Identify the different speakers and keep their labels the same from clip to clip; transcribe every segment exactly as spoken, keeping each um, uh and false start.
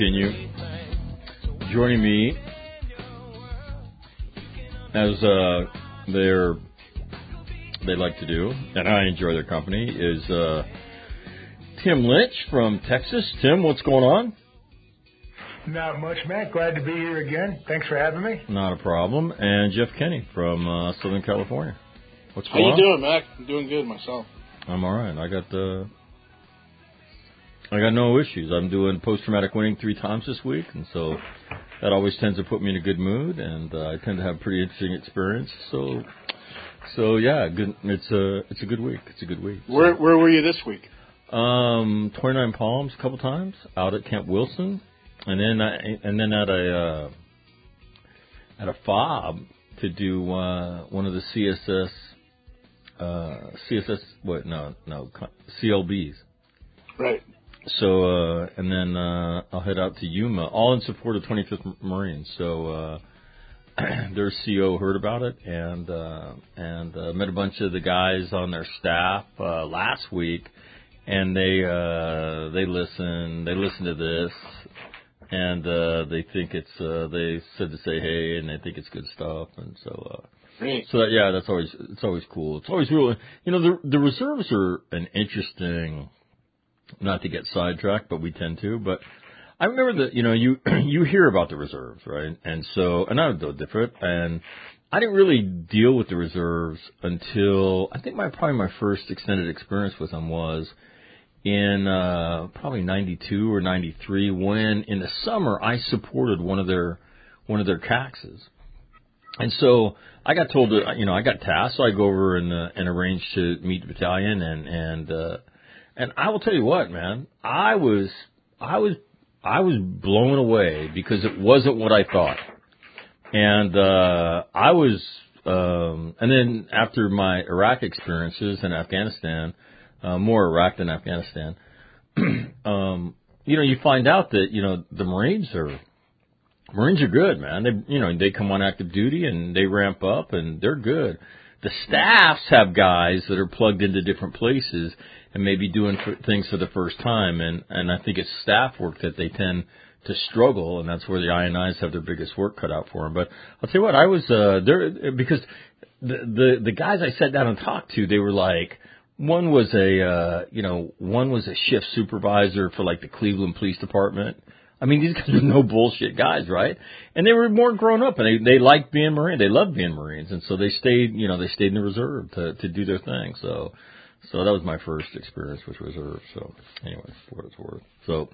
Speaker 1: continue. Joining me as uh, they're, they like to do, and I enjoy their company, is uh, Tim Lynch from Texas. Tim, what's going on?
Speaker 2: Not much, Matt. Glad to be here again. Thanks for having me.
Speaker 1: Not a problem. And Jeff Kenny from uh, Southern California. What's going
Speaker 3: on? How you
Speaker 1: on?
Speaker 3: doing, Mac? I'm doing good myself.
Speaker 1: I'm all right. I got the. I got no issues. I'm doing post-traumatic winning three times this week, and so that always tends to put me in a good mood, and uh, I tend to have a pretty interesting experience. So, so yeah, good. It's a it's a good week. It's a good week. So.
Speaker 3: Where where were you this week?
Speaker 1: Um, twenty-nine Palms a couple times, out at Camp Wilson, and then I, and then at a uh, at a fob to do uh, one of the C S S uh, C S S what no no C L Bs.
Speaker 3: Right.
Speaker 1: So, uh, and then, uh, I'll head out to Yuma, all in support of twenty-fifth Marines. So, uh, their C O heard about it and, uh, and, uh, met a bunch of the guys on their staff, uh, last week, and they, uh, they listen, they listen to this, and, uh, they think it's, uh, they said to say hey, and they think it's good stuff, and so, uh,
Speaker 3: Great.
Speaker 1: So that, yeah, that's always, it's always cool. It's always really, you know, the, the reserves are an interesting, not to get sidetracked, but we tend to. But I remember that, you know, you you hear about the reserves, right? And so, and I was no different. And I didn't really deal with the reserves until I think my probably my first extended experience with them was in uh, probably ninety-two or ninety-three, when in the summer I supported one of their one of their C A Xs. And so I got told that, you know, I got tasked, so I go over and uh, and arrange to meet the battalion and and. Uh, And I will tell you what, man, I was, I was, I was blown away because it wasn't what I thought. And, uh, I was, um, and then after my Iraq experiences in Afghanistan, uh, more Iraq than Afghanistan, um, you know, you find out that, you know, the Marines are, Marines are good, man. They, you know, they come on active duty and they ramp up and they're good. The staffs have guys that are plugged into different places and maybe doing things for the first time, and, and I think it's staff work that they tend to struggle, and that's where the I N Is have their biggest work cut out for them. But I'll tell you what, I was uh, there because the, the the guys I sat down and talked to, they were like, one was a uh, you know one was a shift supervisor for like the Cleveland Police Department. I mean, these guys are no bullshit guys, right? And they were more grown up, and they they liked being Marine. They loved being Marines, and so they stayed, you know, they stayed in the reserve to to do their thing. So. So that was my first experience with reserve. So anyway, for what it's worth. So,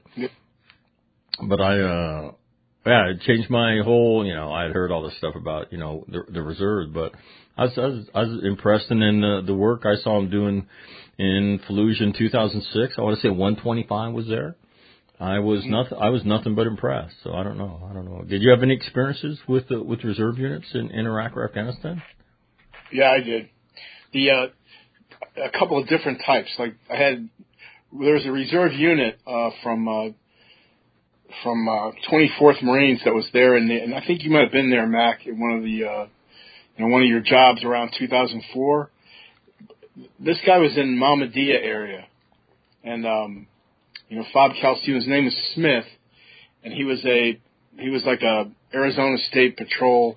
Speaker 1: but I, uh, yeah, it changed my whole, you know, I had heard all this stuff about, you know, the, the reserves, but I was, I was, I was impressed. And then the, the work I saw him doing in Fallujah in two thousand six, I want to say one twenty-five was there. I was nothing, I was nothing but impressed. So I don't know. I don't know. Did you have any experiences with the, with reserve units in, in Iraq or Afghanistan?
Speaker 3: Yeah, I did. The, uh, a couple of different types. Like I had, there was a reserve unit uh, from uh, from uh, twenty-fourth Marines that was there, and, the, and I think you might have been there, Mac, in one of the uh, you know one of your jobs around two thousand four. This guy was in Mahmudiya area, and um, you know Fob Calcium. His name is Smith, and he was a he was like a Arizona State Patrol.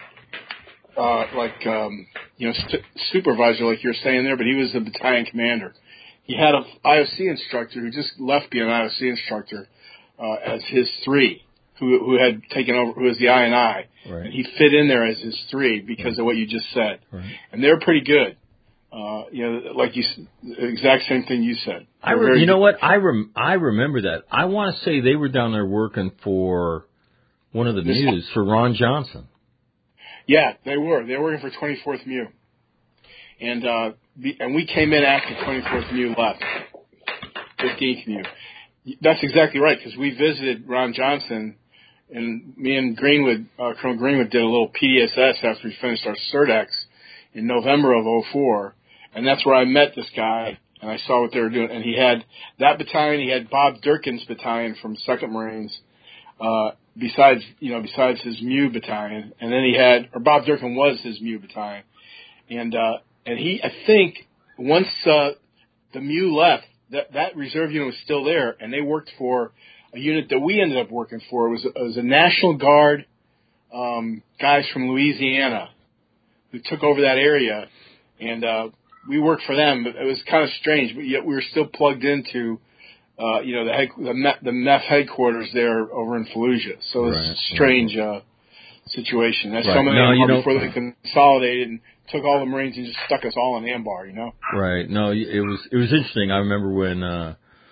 Speaker 3: Uh, like, um, you know, st- supervisor, like you're saying there, but he was a battalion commander. He had a I O C instructor who just left being an I O C instructor, uh, as his three, who, who had taken over, who was the I N I.
Speaker 1: Right.
Speaker 3: And he fit in there as his three because right. of what you just said.
Speaker 1: Right.
Speaker 3: And they're pretty good. Uh, you know, like you, the exact same thing you said.
Speaker 1: I re- you know what? I rem- I remember that. I want to say they were down there working for one of the
Speaker 3: this
Speaker 1: Mews, for Ron Johnson.
Speaker 3: Yeah, they were. They were working for twenty-fourth M U. And uh, the, and we came in after twenty-fourth M U left, fifteenth M U. That's exactly right, because we visited Ron Johnson, and me and Greenwood, uh, Colonel Greenwood, did a little P D S S after we finished our CERTEX in November of oh four, and that's where I met this guy, and I saw what they were doing. And he had that battalion, he had Bob Durkin's battalion from second Marines, uh, besides, you know, besides his M U battalion, and then he had, or Bob Durkin was his M U battalion, and uh, and he, I think, once uh, the M U left, that that reserve unit was still there, and they worked for a unit that we ended up working for. It was, it was a National Guard um, guys from Louisiana who took over that area, and uh, we worked for them. But it was kind of strange, but yet we were still plugged into, uh, you know, the head, the, Met, the M E F headquarters there over in Fallujah. So it was
Speaker 1: right,
Speaker 3: a strange uh, situation. That's
Speaker 1: right.
Speaker 3: some of
Speaker 1: no,
Speaker 3: them
Speaker 1: you know,
Speaker 3: before they consolidated and took all the Marines and just stuck us all in Ambar, you know.
Speaker 1: Right. No, it was it was interesting. I remember when uh,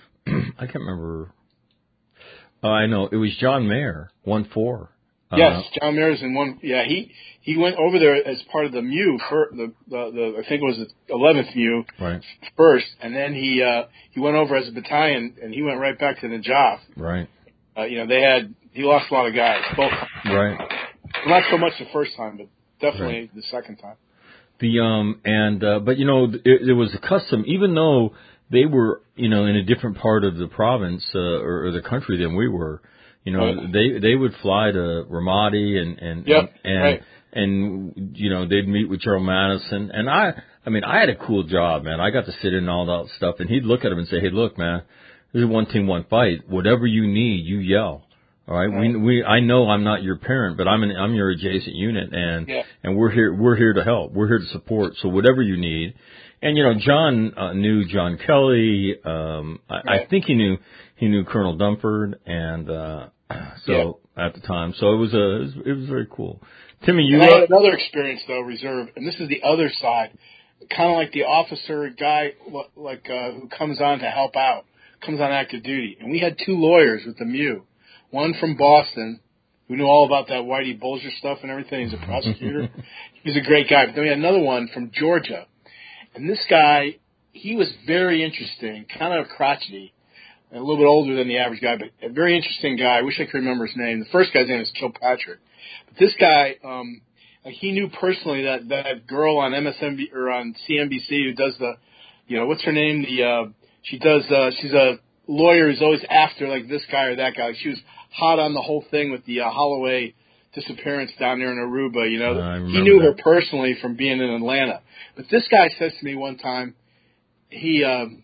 Speaker 1: I can't remember. Uh, I know it was John Mayer, one four. Uh,
Speaker 3: Yes, John Mayer's in one. Yeah, he he went over there as part of the M U for the the, the I think it was the eleventh M U
Speaker 1: right.
Speaker 3: first, and then he uh, he went over as a battalion, and he went right back to Najaf.
Speaker 1: Right.
Speaker 3: Uh, you know, they had he lost a lot of guys both times.
Speaker 1: Right.
Speaker 3: Well, not so much the first time, but definitely
Speaker 1: Right.
Speaker 3: the second time.
Speaker 1: The um and uh, but you know it, it was a custom, even though they were you know in a different part of the province uh, or, or the country than we were. You know,
Speaker 3: Right.
Speaker 1: they they would fly to Ramadi and and
Speaker 3: Yep,
Speaker 1: and,
Speaker 3: right.
Speaker 1: and you know they'd meet with General Madison, and I I mean I had a cool job, man. I got to sit in all that stuff, and he'd look at him and say, "Hey, look, man, this is one team, one fight. Whatever you need, you yell. All right,
Speaker 3: Right.
Speaker 1: we we I know I'm not your parent, but I'm an I'm your adjacent unit, and
Speaker 3: Yeah.
Speaker 1: and we're here we're here to help. We're here to support. So whatever you need." And you know, John uh, knew John Kelly. Um, I,
Speaker 3: Right.
Speaker 1: I think he knew he knew Colonel Dumford, and uh, so yeah. at the time, so it was a it was, it was very cool. Timmy, you
Speaker 3: And I
Speaker 1: uh,
Speaker 3: had another experience though, reserve, and this is the other side, kind of like the officer guy, like uh, who comes on to help out, comes on active duty, and we had two lawyers with the M U, one from Boston, who knew all about that Whitey Bulger stuff and everything. He's a prosecutor. He was a great guy. But then we had another one from Georgia, and this guy, he was very interesting, kind of crotchety. A little bit older than the average guy, but a very interesting guy. I wish I could remember his name. The first guy's name is Kilpatrick. But this guy, um, like he knew personally that that girl on M S N B C or on C N B C who does the, you know, what's her name? The uh, she does. Uh, she's a lawyer who's always after like this guy or that guy. Like, she was hot on the whole thing with the uh, Holloway disappearance down there in Aruba. You know,
Speaker 1: I
Speaker 3: he knew
Speaker 1: remember
Speaker 3: her personally from being in Atlanta. But this guy says to me one time, he. Um,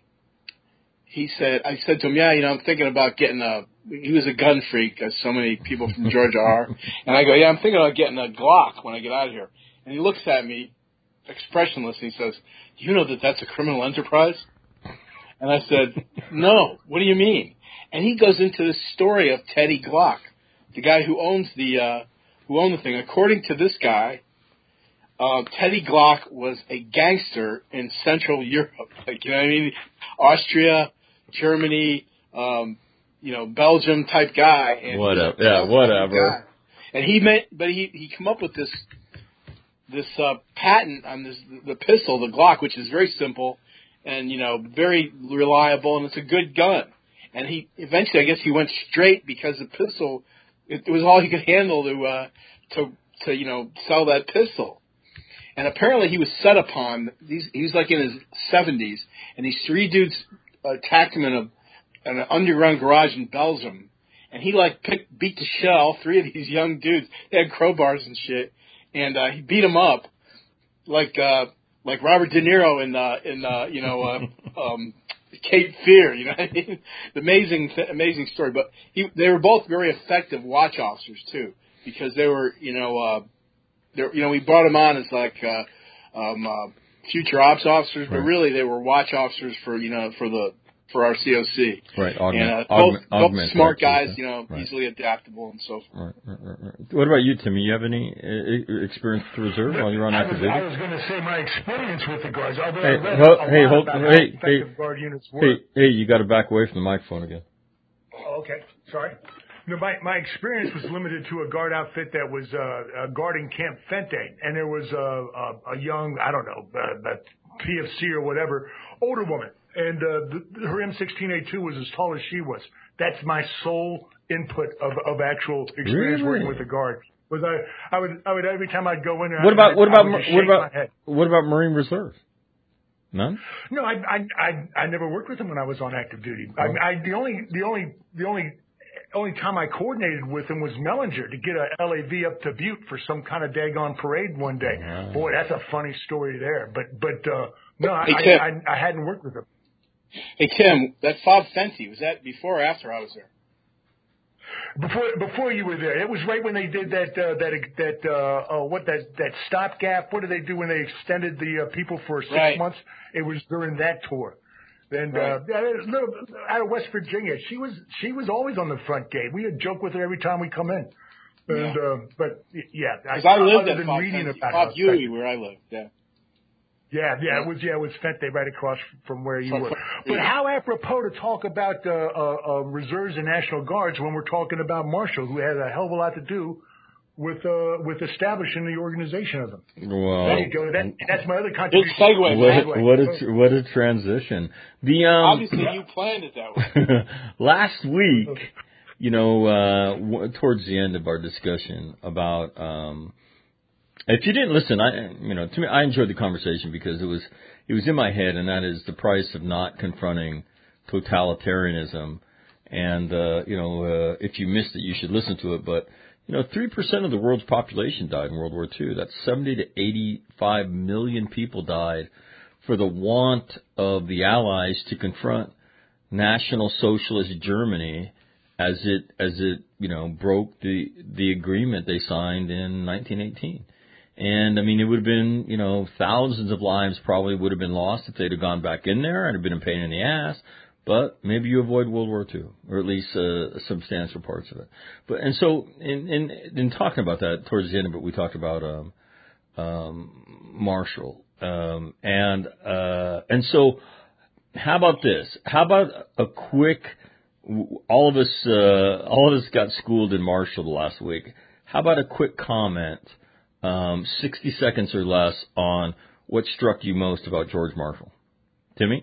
Speaker 3: He said, I said to him, yeah, you know, I'm thinking about getting a, he was a gun freak, as so many people from Georgia are. And I go, yeah, I'm thinking about getting a Glock when I get out of here. And he looks at me, expressionless, and he says, do you know that that's a criminal enterprise? And I said, no, what do you mean? And he goes into this story of Teddy Glock, the guy who owns the, uh, who owned the thing. According to this guy, uh, Teddy Glock was a gangster in Central Europe. Like, you know what I mean? Austria, Germany, um, you know, Belgium type guy. And
Speaker 1: whatever, yeah, whatever.
Speaker 3: And he made, but he he come up with this this uh, patent on this the pistol, the Glock, which is very simple and you know very reliable, and it's a good gun. And he eventually, I guess, he went straight because the pistol it, it was all he could handle to uh, to to you know sell that pistol. And apparently he was set upon. These, he was like in his seventies, and these three dudes attacked him in a in an underground garage in Belgium. And he like picked, beat the shit out of all three of these young dudes. They had crowbars and shit, and uh, he beat them up like uh, like Robert De Niro in uh, in uh, you know uh, um, Cape Fear. You know, what I mean? The amazing amazing story. But he, they were both very effective watch officers too, because they were you know. Uh, They're, you know, we brought them on as like uh, um, uh, future ops officers, but
Speaker 1: Right.
Speaker 3: really they were watch officers for you know for the for our C O C.
Speaker 1: Right, augment,
Speaker 3: and uh,
Speaker 1: augment,
Speaker 3: both,
Speaker 1: augment
Speaker 3: both smart
Speaker 1: that,
Speaker 3: guys,
Speaker 1: okay.
Speaker 3: you know,
Speaker 1: Right.
Speaker 3: easily adaptable and so forth.
Speaker 1: Right, right, right, right. What about you, Timmy? You have any uh, experience with the reserve while you're on
Speaker 2: I
Speaker 1: active
Speaker 2: was, I
Speaker 1: duty?
Speaker 2: was going to say my experience with the guards. Although
Speaker 1: Hey,
Speaker 2: I read
Speaker 1: ho-
Speaker 2: a
Speaker 1: hey,
Speaker 2: lot
Speaker 1: hold-
Speaker 2: about
Speaker 1: hey,
Speaker 2: how
Speaker 1: hey,
Speaker 2: effective guard units work.
Speaker 1: Hey, hey, you got to back away from the microphone again.
Speaker 2: Oh, okay, sorry. No, my, my experience was limited to a guard outfit that was uh, uh, guarding Camp Fente, and there was a, a, a young, I don't know, uh, a P F C or whatever, older woman, and uh, the, her M sixteen A two was as tall as she was. That's my sole input of, of actual experience
Speaker 1: Really?
Speaker 2: working with the guard. Was I, I would, I would every time I'd go in there.
Speaker 1: What about
Speaker 2: I'd,
Speaker 1: what
Speaker 2: I
Speaker 1: about
Speaker 2: would
Speaker 1: Mar-
Speaker 2: just
Speaker 1: what
Speaker 2: shake
Speaker 1: about
Speaker 2: my head.
Speaker 1: what about Marine Reserve? None.
Speaker 2: No, I, I, I, I never worked with them when I was on active duty.
Speaker 1: Oh.
Speaker 2: I, I, the only, the only, the only, only time I coordinated with him was Mellinger to get a L A V up to Butte for some kind of daggone parade one day.
Speaker 1: Wow.
Speaker 2: Boy, that's a funny story there. But, but, uh, no, I,
Speaker 3: Hey, Tim.
Speaker 2: I, I, I hadn't worked with him.
Speaker 3: Hey Tim, that Fob Fenty, was that before or after I was there?
Speaker 2: Before before you were there, it was right when they did that uh, that that uh, uh, what that that stopgap. What did they do when they extended the uh, people for six
Speaker 3: right.
Speaker 2: months? It was during that tour. And
Speaker 3: right.
Speaker 2: uh, little, out of West Virginia, she was she was always on the front gate. We would joke with her every time we come in. And
Speaker 3: yeah.
Speaker 2: uh, but yeah,
Speaker 3: because I, I lived
Speaker 2: other
Speaker 3: at
Speaker 2: than reading about
Speaker 3: Bob Huey, where I lived. Yeah.
Speaker 2: Yeah, yeah, it was yeah, it was Fente right across from where you
Speaker 3: From,
Speaker 2: were.
Speaker 3: from,
Speaker 2: But
Speaker 3: yeah.
Speaker 2: how apropos to talk about uh, uh, uh, reserves and National Guards when we're talking about Marshall, who had a hell of a lot to do with uh, with establishing the organization of them.
Speaker 1: Well,
Speaker 2: there you go. That, that's my other
Speaker 3: Good
Speaker 2: contribution.
Speaker 3: segue.
Speaker 1: What, what a what a transition. The um,
Speaker 3: obviously you planned it that way.
Speaker 1: Last week, you know, uh, w- towards the end of our discussion about. Um, If you didn't listen, I, you know, to me, I enjoyed the conversation because it was, it was in my head, and that is the price of not confronting totalitarianism. And, uh, you know, uh, if you missed it, you should listen to it. But, you know, three percent of the world's population died in World War Two. That's seventy to eighty-five million people died for the want of the Allies to confront National Socialist Germany as it, as it, you know, broke the, the agreement they signed in nineteen eighteen. And, I mean, it would have been, you know, thousands of lives probably would have been lost if they'd have gone back in there and have been a pain in the ass. But maybe you avoid World War Two, or at least uh, substantial parts of it. But and so, in, in in talking about that, towards the end of it, we talked about um, um, Marshall. Um, and uh, and so, how about this? How about a quick, all of us, uh, all of us got schooled in Marshall last week. How about a quick comment? Um, sixty seconds or less on what struck you most about George Marshall. Timmy?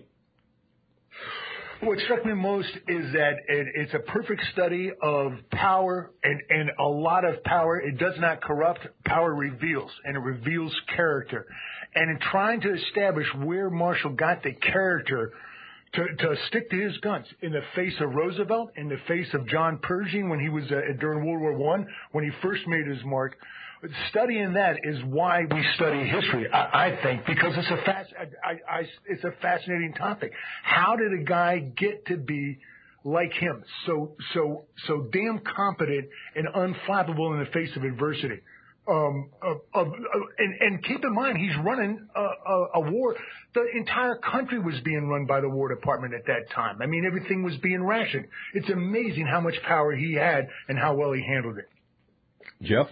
Speaker 2: What struck me most is that it, it's a perfect study of power, and, and a lot of power. It does not corrupt. Power reveals, and it reveals character. And in trying to establish where Marshall got the character to, to stick to his guns in the face of Roosevelt, in the face of John Pershing when he was uh, during World War One, when he first made his mark. Studying that is why we study history, I, I think, because it's a fast, I, I, it's a fascinating topic. How did a guy get to be like him, so so so damn competent and unflappable in the face of adversity? Um, uh, uh, and, and keep in mind, he's running a, a, a war. The entire country was being run by the War Department at that time. I mean, everything was being rationed. It's amazing how much power he had and how well he handled it.
Speaker 1: Jeff?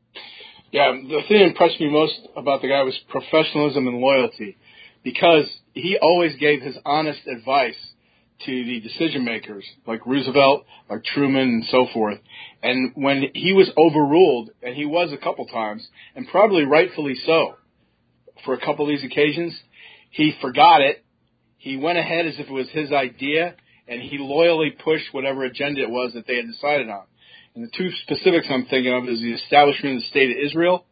Speaker 3: Yeah, the thing that impressed me most about the guy was professionalism and loyalty, because he always gave his honest advice to the decision makers, like Roosevelt, like Truman, and so forth. And when he was overruled, and he was a couple times, and probably rightfully so, for a couple of these occasions, he forgot it. He went ahead as if it was his idea, and he loyally pushed whatever agenda it was that they had decided on. And the two specifics I'm thinking of is the establishment of the State of Israel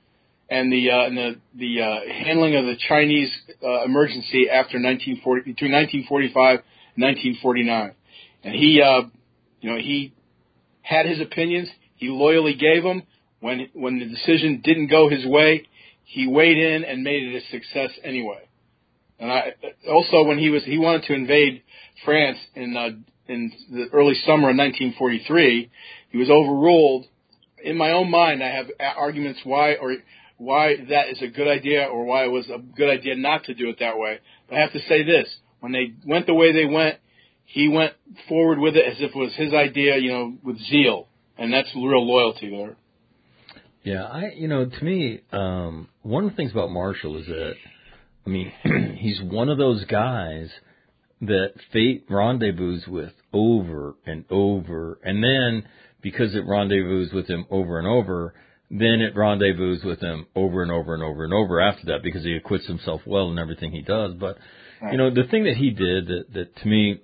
Speaker 3: and the uh, and the the uh, handling of the Chinese uh, emergency after nineteen forty, between nineteen forty-five and nineteen forty-nine. And he, uh, you know, he had his opinions. He loyally gave them. When when the decision didn't go his way, he weighed in and made it a success anyway. And I also, when he was he wanted to invade France in uh, in the early summer of nineteen forty-three. He was overruled. In my own mind, I have arguments why or why that is a good idea or why it was a good idea not to do it that way. But I have to say this. When they went the way they went, he went forward with it as if it was his idea, you know, with zeal. And that's real loyalty there.
Speaker 1: Yeah, I, you know, to me, um, one of the things about Marshall is that, I mean, he's one of those guys that fate rendezvous with over and over, and then because it rendezvous with him over and over, then it rendezvous with him over and over and over and over after that because he acquits himself well in everything he does. But, right. you know, the thing that he did that, that to me,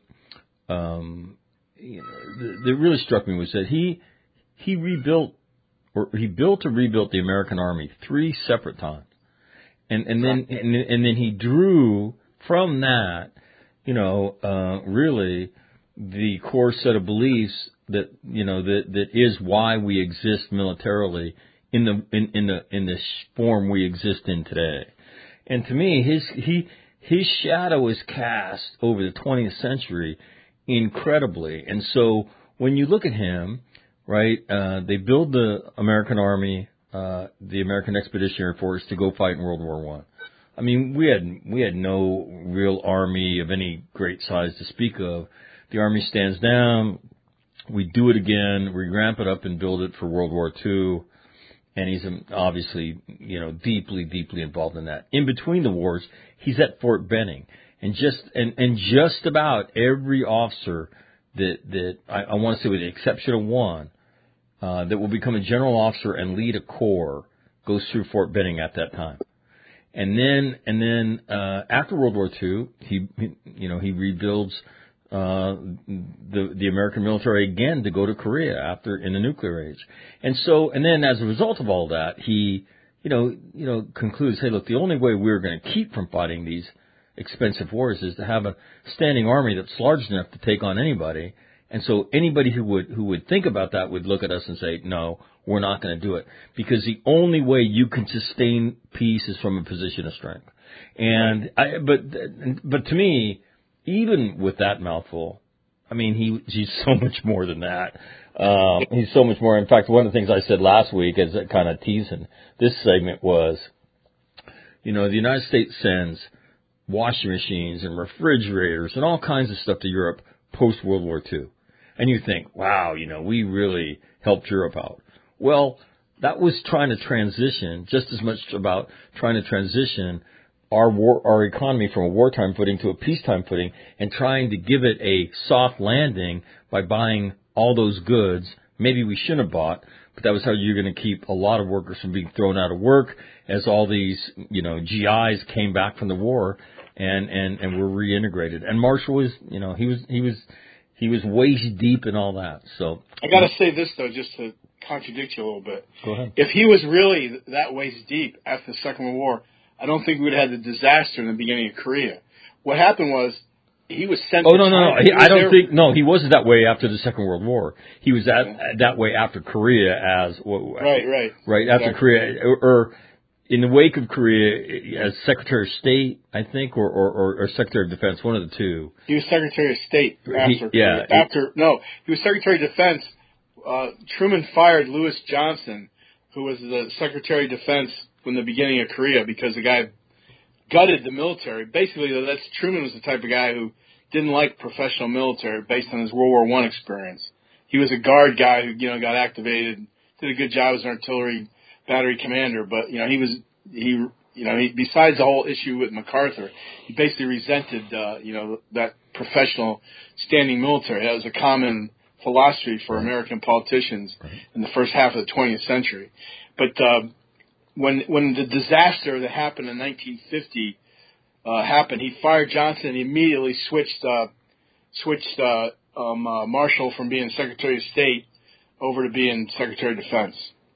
Speaker 1: um, you know, that, that really struck me was that he he rebuilt or he built or rebuilt the American Army three separate times, and and then and, and then he drew from that, you know, uh, really the core set of beliefs that, you know, that, that is why we exist militarily in the, in, in the, in this form we exist in today. And to me, his, he, his shadow is cast over the twentieth century incredibly. And so when you look at him, right? Uh, they build the American Army, uh, the American Expeditionary Force to go fight in World War One. I mean, we had we had no real army of any great size to speak of. The Army stands down. We do it again. We ramp it up and build it for World War Two. And he's obviously, you know, deeply, deeply involved in that. In between the wars, he's at Fort Benning, and just and, and just about every officer that that I, I want to say, with the exception of one, uh, that will become a general officer and lead a corps, goes through Fort Benning at that time. And then and then uh, after World War Two, he, he you know he rebuilds uh, the the American military again to go to Korea after in the nuclear age. And so and then as a result of all that, he you know you know concludes, hey, look, the only way we're going to keep from fighting these expensive wars is to have a standing army that's large enough to take on anybody. And so anybody who would who would think about that would look at us and say, no, we're not going to do it, because the only way you can sustain peace is from a position of strength. And I, but but to me, even with that mouthful, I mean, he he's so much more than that. Um, he's so much more. In fact, one of the things I said last week, as a kind of teasing this segment, was, you know, the United States sends washing machines and refrigerators and all kinds of stuff to Europe post World War Two. And you think, wow, you know, we really helped Europe out. Well, that was trying to transition, just as much about trying to transition our war, our economy from a wartime footing to a peacetime footing, and trying to give it a soft landing by buying all those goods maybe we shouldn't have bought, but that was how you're going to keep a lot of workers from being thrown out of work as all these, you know, G Is came back from the war and, and, and were reintegrated. And Marshall was, you know, he was, he was, he was waist deep in all that. So
Speaker 3: I got to say this, though, just to contradict you a little bit.
Speaker 1: Go ahead.
Speaker 3: If he was really that waist deep after the Second World War, I don't think we would have had the disaster in the beginning of Korea. What happened was he was sent
Speaker 1: Oh,
Speaker 3: to
Speaker 1: no, no,
Speaker 3: China.
Speaker 1: no. He, I don't
Speaker 3: there.
Speaker 1: think, no, he wasn't that way after the Second World War. He was that, yeah. that way after Korea as,
Speaker 3: right, right.
Speaker 1: Right, after exactly. Korea, or, or in the wake of Korea as Secretary of State, I think, or, or, or, or Secretary of Defense, one of the two.
Speaker 3: He was Secretary of State after
Speaker 1: he, yeah,
Speaker 3: Korea. After, he, no, he was Secretary of Defense. Uh, Truman fired Lewis Johnson, who was the Secretary of Defense from the beginning of Korea, because the guy gutted the military. Basically, that's Truman was the type of guy who didn't like professional military based on his World War One experience. He was a guard guy who, you know, got activated, did a good job as an artillery battery commander, but, you know, he was, he, you know, he, besides the whole issue with MacArthur, he basically resented, uh, you know, that professional standing military. That was a common philosophy for right. American politicians right. in the first half of the twentieth century. But, uh, when, when the disaster that happened in nineteen fifty, uh, happened, he fired Johnson and he immediately switched, uh, switched, uh, um, uh, Marshall from being Secretary of State over to being Secretary of Defense.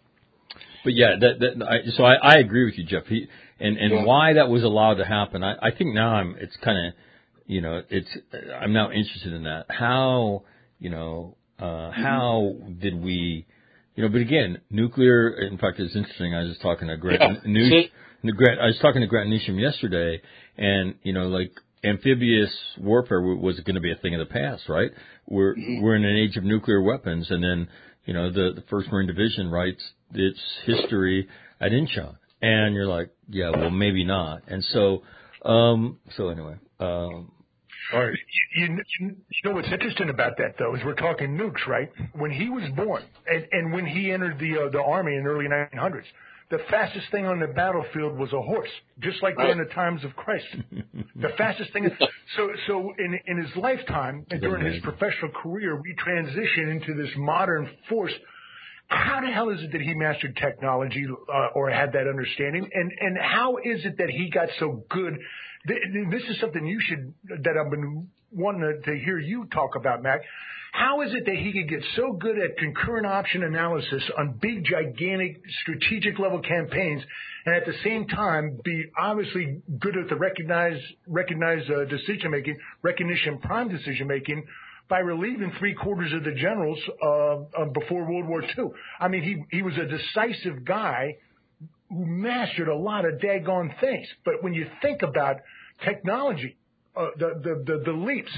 Speaker 1: But yeah, that, that, I, so I, I agree with you, Jeff. He, and and yeah. why that was allowed to happen, I, I think now I'm. It's kind of, you know, it's. I'm now interested in that. How, you know, uh, mm-hmm. how did we, you know? But again, nuclear. In fact, it's interesting. I was just talking to Grant.
Speaker 3: Yeah.
Speaker 1: News, Grant I was talking to Grant Newsham yesterday, and you know, like amphibious warfare was going to be a thing of the past, right? We're mm-hmm. we're in an age of nuclear weapons, and then you know the the First Marine Division writes its history at Incheon, and you're like, yeah, well, maybe not. And so, um, so anyway, um,
Speaker 2: all right. You, you, you know what's interesting about that though is we're talking nukes, right? When he was born, and, and when he entered the uh, the army in the early nineteen hundreds, the fastest thing on the battlefield was a horse, just like during the times of Christ. The fastest thing. So, so in in his lifetime and during his professional career, we transition into this modern force. How the hell is it that he mastered technology uh, or had that understanding? And and how is it that he got so good? This is something you should that I've been wanting to, to hear you talk about, Mac. How is it that he could get so good at concurrent option analysis on big, gigantic, strategic level campaigns, and at the same time be obviously good at the recognized, recognized uh, decision making, recognition prime decision making, by relieving three quarters of the generals uh, uh, before World War Two? I mean, he he was a decisive guy who mastered a lot of daggone things. But when you think about technology, uh, the, the the the leaps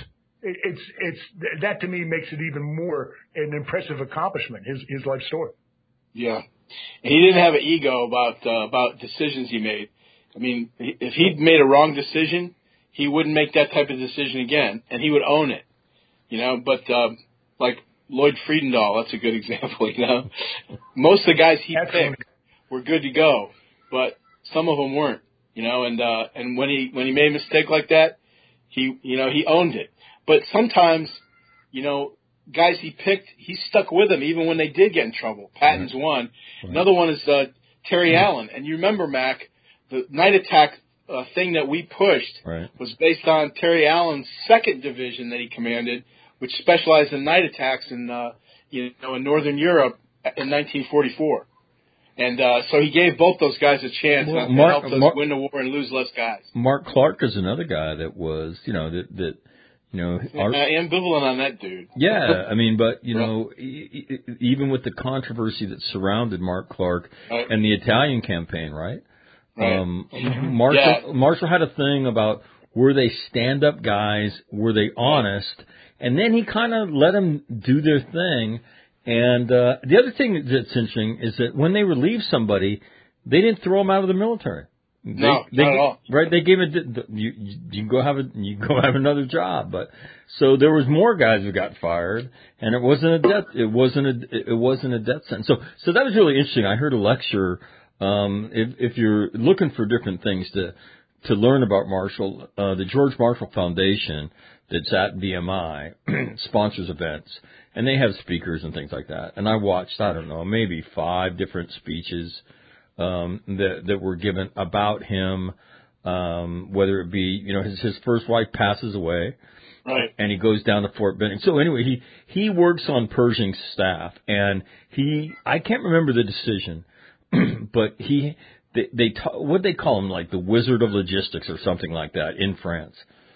Speaker 2: it, it's it's that to me makes it even more an impressive accomplishment. His his life story.
Speaker 3: Yeah, and he didn't have an ego about uh, about decisions he made. I mean, if he'd made a wrong decision, he wouldn't make that type of decision again, and he would own it. You know, but uh, like Lloyd Friedendahl, that's a good example. You know, most of the guys he
Speaker 2: Excellent.
Speaker 3: picked were good to go, but some of them weren't. You know, and uh, and when he when he made a mistake like that, he you know he owned it. But sometimes, you know, guys he picked, he stuck with them even when they did get in trouble. Patton's
Speaker 1: Right.
Speaker 3: one.
Speaker 1: Right.
Speaker 3: Another one is uh, Terry mm-hmm. Allen. And you remember, Mac, the night attack uh, thing that we pushed
Speaker 1: right.
Speaker 3: was based on Terry Allen's second division that he commanded, which specialized in night attacks in uh, you know in Northern Europe in nineteen forty-four. And uh, so he gave both those guys a chance
Speaker 1: well,
Speaker 3: and
Speaker 1: Mark,
Speaker 3: helped us
Speaker 1: Mark,
Speaker 3: win the war and lose less guys.
Speaker 1: Mark Clark is another guy that was, you know, that, that you know. Our,
Speaker 3: uh, ambivalent on that dude.
Speaker 1: Yeah, I mean, but, you know, e- e- even with the controversy that surrounded Mark Clark
Speaker 3: right.
Speaker 1: and the Italian campaign, right?
Speaker 3: Right.
Speaker 1: Um, Marshall,
Speaker 3: yeah.
Speaker 1: Marshall had a thing about were they stand-up guys, were they honest, and then he kind of let them do their thing. And uh, the other thing that's interesting is that when they relieved somebody, they didn't throw them out of the military. They,
Speaker 3: no,
Speaker 1: they,
Speaker 3: not at all.
Speaker 1: Right? They gave it. You, you, you can go have a you can go have another job. But so there was more guys who got fired, and it wasn't a death. It wasn't a. It wasn't a death sentence. So so that was really interesting. I heard a lecture. Um, if, if you're looking for different things to to learn about Marshall, uh, the George Marshall Foundation that's at B M I sponsors events, and they have speakers and things like that. And I watched, I don't know, maybe five different speeches um, that that were given about him, um, whether it be, you know, his his first wife passes away,
Speaker 3: right,
Speaker 1: and he goes down to Fort Benning. So anyway, he he works on Pershing's staff, and he I can't remember the decision, but he. They, they what they call him, like the Wizard of Logistics or something like that in France.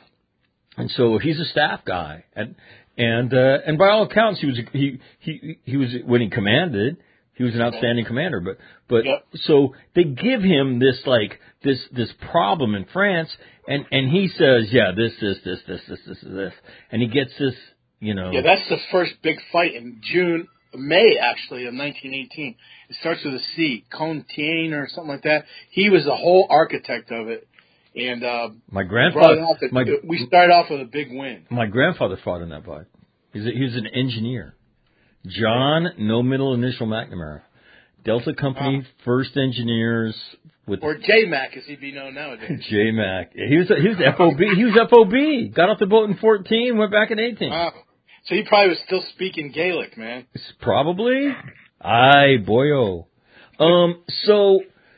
Speaker 1: And so he's a staff guy, and and uh, and by all accounts, he was he he he was when he commanded, he was an outstanding commander. But but
Speaker 3: yep.
Speaker 1: so they give him this like this this problem in France, and and he says, yeah, this this this this this this this, and he gets this, you know.
Speaker 3: Yeah, that's the first big fight in June. May, actually, of nineteen eighteen. It starts with a C, Compiègne or something like that. He was the whole architect of it. And uh,
Speaker 1: my grandfather,
Speaker 3: to,
Speaker 1: my,
Speaker 3: we started off with a big win.
Speaker 1: My grandfather fought in that fight. He's a, he was an engineer. John, no middle initial McNamara. Delta Company, wow. First engineers. With
Speaker 3: or J Mac, as he'd be known nowadays.
Speaker 1: J Mac. He was, he was F O B. He was F O B. Got off the boat in fourteen, went back in eighteen.
Speaker 3: Wow. So he probably was still speaking Gaelic, man.
Speaker 1: Probably. Aye, boyo. Um, so,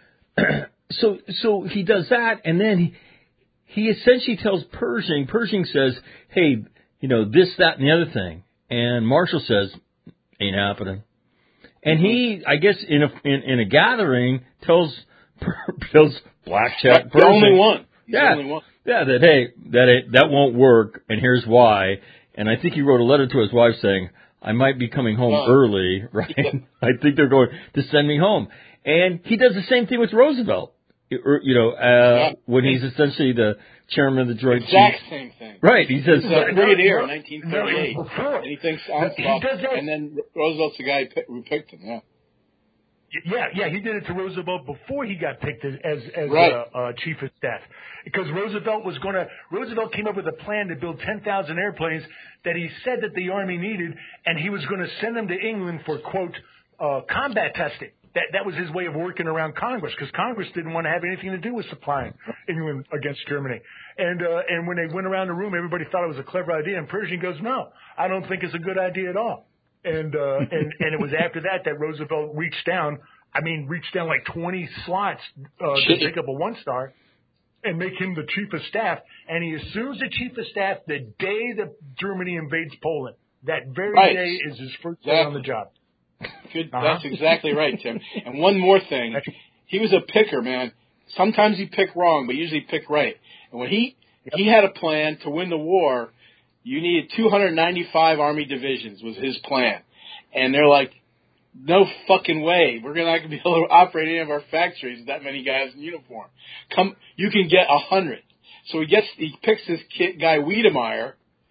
Speaker 1: so, so he does that, and then he, he essentially tells Pershing, Pershing says, hey, you know, this, that, and the other thing. And Marshall says, ain't happening. And he, I guess, in a, in, in a gathering, tells, tells Blackjack Pershing.
Speaker 3: The only one. He's
Speaker 1: Yeah.
Speaker 3: The only one.
Speaker 1: Yeah, that, hey, that, it, that won't work, and here's why. And I think he wrote a letter to his wife saying, I might be coming home
Speaker 3: oh.
Speaker 1: early, right? I think they're going to send me home. And he does the same thing with Roosevelt, you know, uh,
Speaker 3: yeah.
Speaker 1: when he's essentially the chairman of the Joint
Speaker 3: Exact
Speaker 1: Chiefs.
Speaker 3: same thing.
Speaker 1: Right, he says...
Speaker 3: He's a brigadier in nineteen
Speaker 2: no,
Speaker 3: thirty-eight.
Speaker 2: before.
Speaker 3: And he thinks Armstrong, and then Roosevelt's the guy who picked him, yeah.
Speaker 2: Yeah, yeah, he did it to Roosevelt before he got picked as as, as
Speaker 3: right.
Speaker 2: uh, uh, chief of staff, because Roosevelt was going to. Roosevelt came up with a plan to build ten thousand airplanes that he said that the Army needed, and he was going to send them to England for quote uh, combat testing. That that was his way of working around Congress, because Congress didn't want to have anything to do with supplying England against Germany. And uh, and when they went around the room, everybody thought it was a clever idea, and Pershing goes, "No, I don't think it's a good idea at all." And uh, and and it was after that that Roosevelt reached down. I mean, reached down like twenty slots uh, to pick up a one star and make him the chief of staff. And he assumes the chief of staff the day that Germany invades Poland. That very
Speaker 3: right.
Speaker 2: day is his first
Speaker 3: exactly.
Speaker 2: day on the job.
Speaker 3: Good.
Speaker 2: Uh-huh.
Speaker 3: That's exactly right, Tim. And one more thing, he was a picker, man. Sometimes he picked wrong, but usually picked right. And when he yep. he had a plan to win the war, you needed two hundred ninety-five Army divisions was his plan. And they're like, no fucking way. We're not going to be able to operate any of our factories with that many guys in uniform. Come, you can get a hundred. So he gets, he picks this kid, guy Wiedemeyer,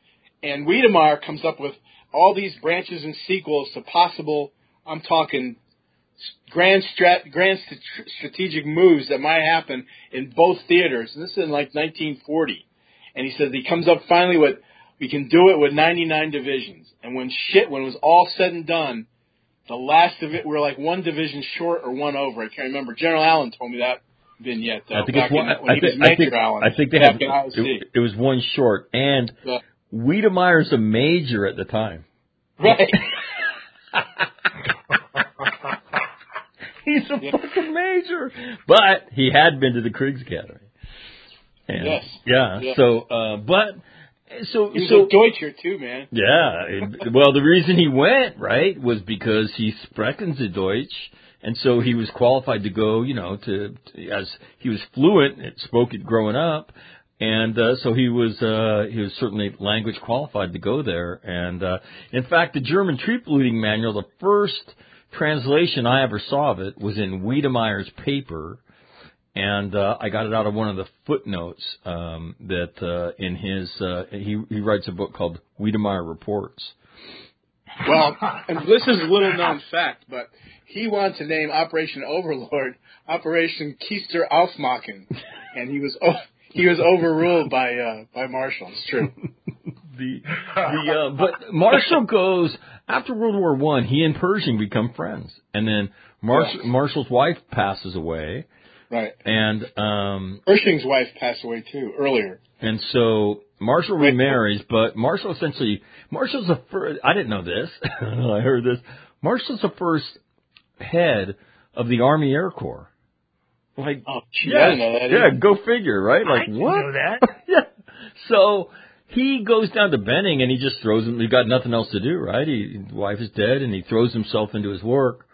Speaker 3: and Wiedemeyer comes up with all these branches and sequels to possible, I'm talking grand strat, grand st- strategic moves that might happen in both theaters. And this is in like nineteen forty. And he says he comes up finally with, we can do it with ninety-nine divisions. And when shit, when it was all said and done, the last of it, we're like one division short or one over. I can't remember. General Allen told me that vignette, though.
Speaker 1: I think it's one.
Speaker 3: In, when
Speaker 1: I,
Speaker 3: he
Speaker 1: think,
Speaker 3: was Major
Speaker 1: I think
Speaker 3: Allen,
Speaker 1: I think they had
Speaker 3: it,
Speaker 1: it was one short, and
Speaker 3: yeah.
Speaker 1: Wiedemeyer's a major at the time.
Speaker 3: Right.
Speaker 1: He's a
Speaker 3: yeah.
Speaker 1: fucking major, but he had been to the Kriegs Academy. And,
Speaker 3: yes.
Speaker 1: Yeah.
Speaker 3: yeah.
Speaker 1: So, uh, but so
Speaker 3: he was
Speaker 1: so
Speaker 3: a Deutscher too, man.
Speaker 1: Yeah. It, well, the reason he went right was because he spreken Sie Deutsch, and so he was qualified to go. You know, to, to as he was fluent, and spoke it growing up. And uh, so he was uh, he was certainly language qualified to go there. And uh, in fact, the German troop leading manual, the first translation I ever saw of it was in Wiedemeyer's paper, and uh, I got it out of one of the footnotes um, that uh, in his uh, he he writes a book called Wiedemeyer Reports.
Speaker 3: Well, and this is a little known fact, but he wanted to name Operation Overlord Operation Keister Aufmachen, and he was. Oh, He was overruled by uh, by Marshall. It's true.
Speaker 1: the the uh, but Marshall goes after World War One. He and Pershing become friends, and then Marsh,
Speaker 3: yes.
Speaker 1: Marshall's wife passes away.
Speaker 3: Right.
Speaker 1: And um,
Speaker 3: Pershing's wife passed away too earlier.
Speaker 1: And so Marshall remarries, but Marshall essentially Marshall's the first. I didn't know this. I heard this. Marshall's the first head of the Army Air Corps. Like,
Speaker 3: oh, gee,
Speaker 1: yeah,
Speaker 3: I didn't know that
Speaker 1: yeah,
Speaker 3: either.
Speaker 1: go figure, right? Like,
Speaker 2: I didn't
Speaker 1: what?
Speaker 2: know that.
Speaker 1: Yeah. So he goes down to Benning and he just throws him. He got nothing else to do, right? He, his wife is dead, and he throws himself into his work.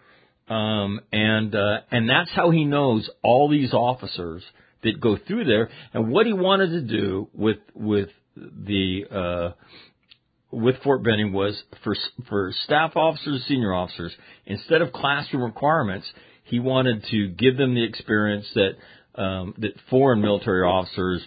Speaker 1: Um, and uh, and that's how he knows all these officers that go through there. And what he wanted to do with with the uh, with Fort Benning was for for staff officers, senior officers, instead of classroom requirements, he wanted to give them the experience that um, that foreign military officers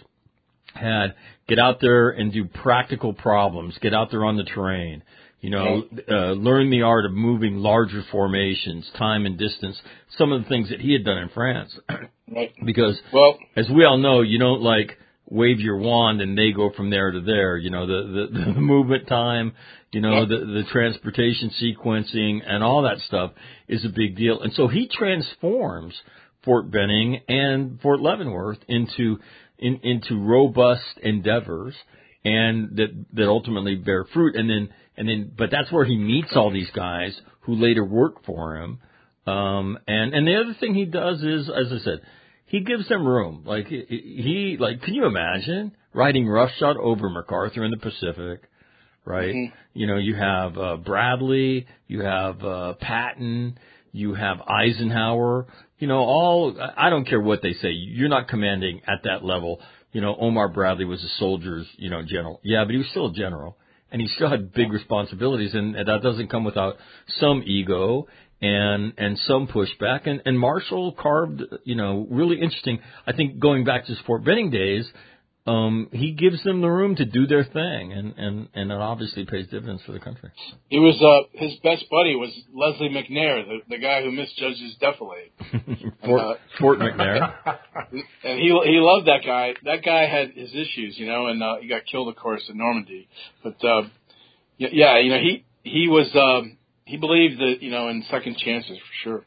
Speaker 1: had. Get out there and do practical problems. Get out there on the terrain. You know, uh, learn the art of moving larger formations, time and distance. Some of the things that he had done in France.
Speaker 3: Right.
Speaker 1: Because,
Speaker 3: well,
Speaker 1: as we all know, you don't like wave your wand and they go from there to there. You know, the the, the movement time. You know,
Speaker 3: yep.
Speaker 1: the the transportation sequencing and all that stuff is a big deal. And so he transforms Fort Benning and Fort Leavenworth into in, into robust endeavors, and that that ultimately bear fruit. And then and then, but that's where he meets all these guys who later work for him. Um, and and the other thing he does is, as I said, he gives them room. Like he, he like, can you imagine riding roughshod over MacArthur in the Pacific? Right?
Speaker 3: Mm-hmm.
Speaker 1: You know, you have uh, Bradley, you have uh, Patton, you have Eisenhower. You know, all, I don't care what they say. You're not commanding at that level. You know, Omar Bradley was a soldier's, you know, general. Yeah, but he was still a general. And he still had big responsibilities, and, and that doesn't come without some ego and and some pushback. And, and Marshall carved, you know, really interesting. I think going back to his Fort Benning days, um, he gives them the room to do their thing, and, and, and it obviously pays dividends for the country.
Speaker 3: He was uh, his best buddy was Leslie McNair, the, the guy who misjudged his defilade.
Speaker 1: Fort,
Speaker 3: uh,
Speaker 1: Fort McNair.
Speaker 3: And he he loved that guy. That guy had his issues, you know, and uh, he got killed, of course, in Normandy. But uh, yeah, you know, he he was um, he believed that, you know, in second chances for sure.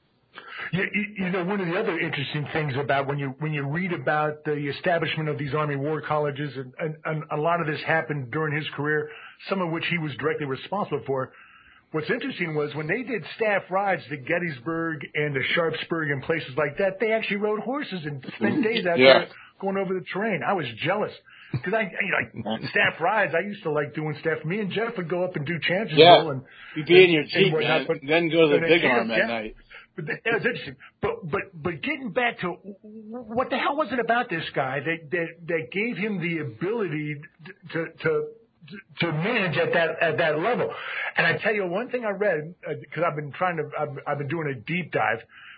Speaker 2: You, you know, one of the other interesting things about when you when you read about the establishment of these Army War Colleges, and, and, and a lot of this happened during his career, some of which he was directly responsible for. What's interesting was when they did staff rides to Gettysburg and to Sharpsburg and places like that, they actually rode horses and spent days out
Speaker 3: yeah.
Speaker 2: there going over the terrain. I was jealous because I, you know, like staff rides. I used to like doing staff. Me and Jeff would go up and do Chancellorsville,
Speaker 3: yeah.
Speaker 2: and
Speaker 3: you'd be in your Jeep,
Speaker 2: whatnot,
Speaker 3: man,
Speaker 2: but,
Speaker 3: then go to the big
Speaker 2: yeah,
Speaker 3: arm at
Speaker 2: yeah.
Speaker 3: night.
Speaker 2: But that was interesting. But but but getting back to what the hell was it about this guy that that, that gave him the ability to to to manage at that at that level? And I tell you one thing I read, because uh, I've been trying to I've, I've been doing a deep dive.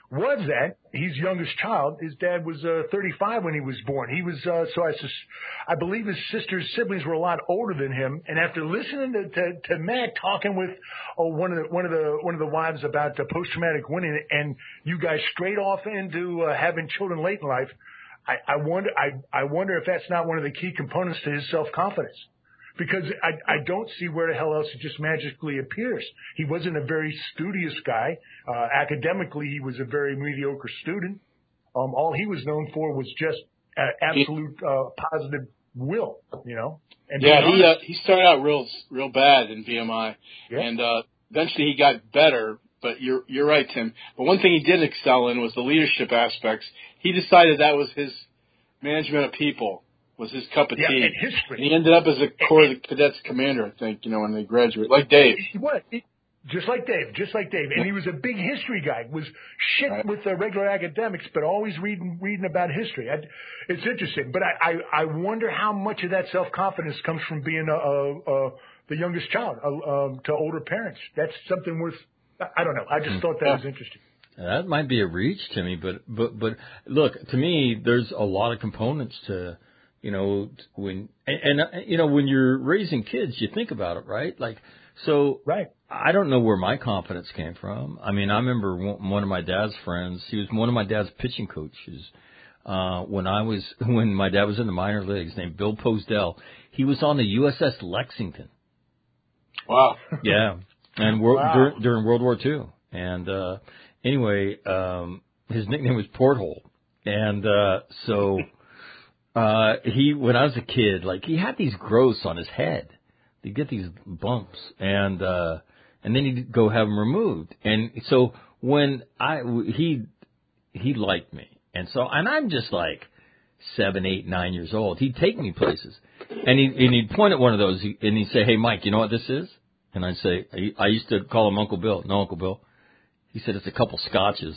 Speaker 2: was that he's youngest child. His dad was uh, thirty-five when he was born. He was uh, so I sus- I believe his sister's siblings were a lot older than him. And after listening to to, to Matt talking with oh, one of the one of the one of the wives about uh, post traumatic winning, and you guys straight off into uh, having children late in life, I, I wonder I I wonder if that's not one of the key components to his self confidence. Because I, I don't see where the hell else it just magically appears. He wasn't a very studious guy. Uh, academically, he was a very mediocre student. Um, all he was known for was just uh, absolute uh, positive will, you know. And
Speaker 3: yeah, he uh, he started out real real bad in B M I,
Speaker 2: yeah.
Speaker 3: and uh, eventually he got better. But you're you're right, Tim. But one thing he did excel in was the leadership aspects. He decided that was his management of people. Was his cup of
Speaker 2: yeah,
Speaker 3: tea.
Speaker 2: And history.
Speaker 3: And he ended up as a Corps of Cadets commander, I think, you know, when they graduated. Like Dave.
Speaker 2: What? Just like Dave, just like Dave. And he was a big history guy. Was shit right. with the regular academics, but always reading reading about history. I, it's interesting. But I, I, I wonder how much of that self-confidence comes from being a, a, a, the youngest child a, a, to older parents. That's something worth, I don't know. I just thought that
Speaker 3: yeah.
Speaker 2: was interesting.
Speaker 1: That might be a reach, Timmy, but, but, but look, to me, there's a lot of components to, you know, when, and, and, you know, when you're raising kids, you think about it, right? Like, so,
Speaker 2: right.
Speaker 1: I don't know where my confidence came from. I mean, I remember one of my dad's friends, he was one of my dad's pitching coaches, uh, when I was, when my dad was in the minor leagues, named Bill Posdell. He was on the U S S Lexington.
Speaker 3: Wow.
Speaker 1: Yeah. And world,
Speaker 2: wow.
Speaker 1: during, during World War Two. And, uh, anyway, um, his nickname was Porthole. And, uh, so, Uh, he, when I was a kid, like, he had these growths on his head. He'd get these bumps, and, uh, and then he'd go have them removed. And so when I, he, he liked me. And so, and I'm just like seven, eight, nine years old. He'd take me places. And he, and he'd point at one of those, and he'd say, "Hey, Mike, you know what this is?" And I'd say, I used to call him Uncle Bill. "No, Uncle Bill." He said, "It's a couple scotches."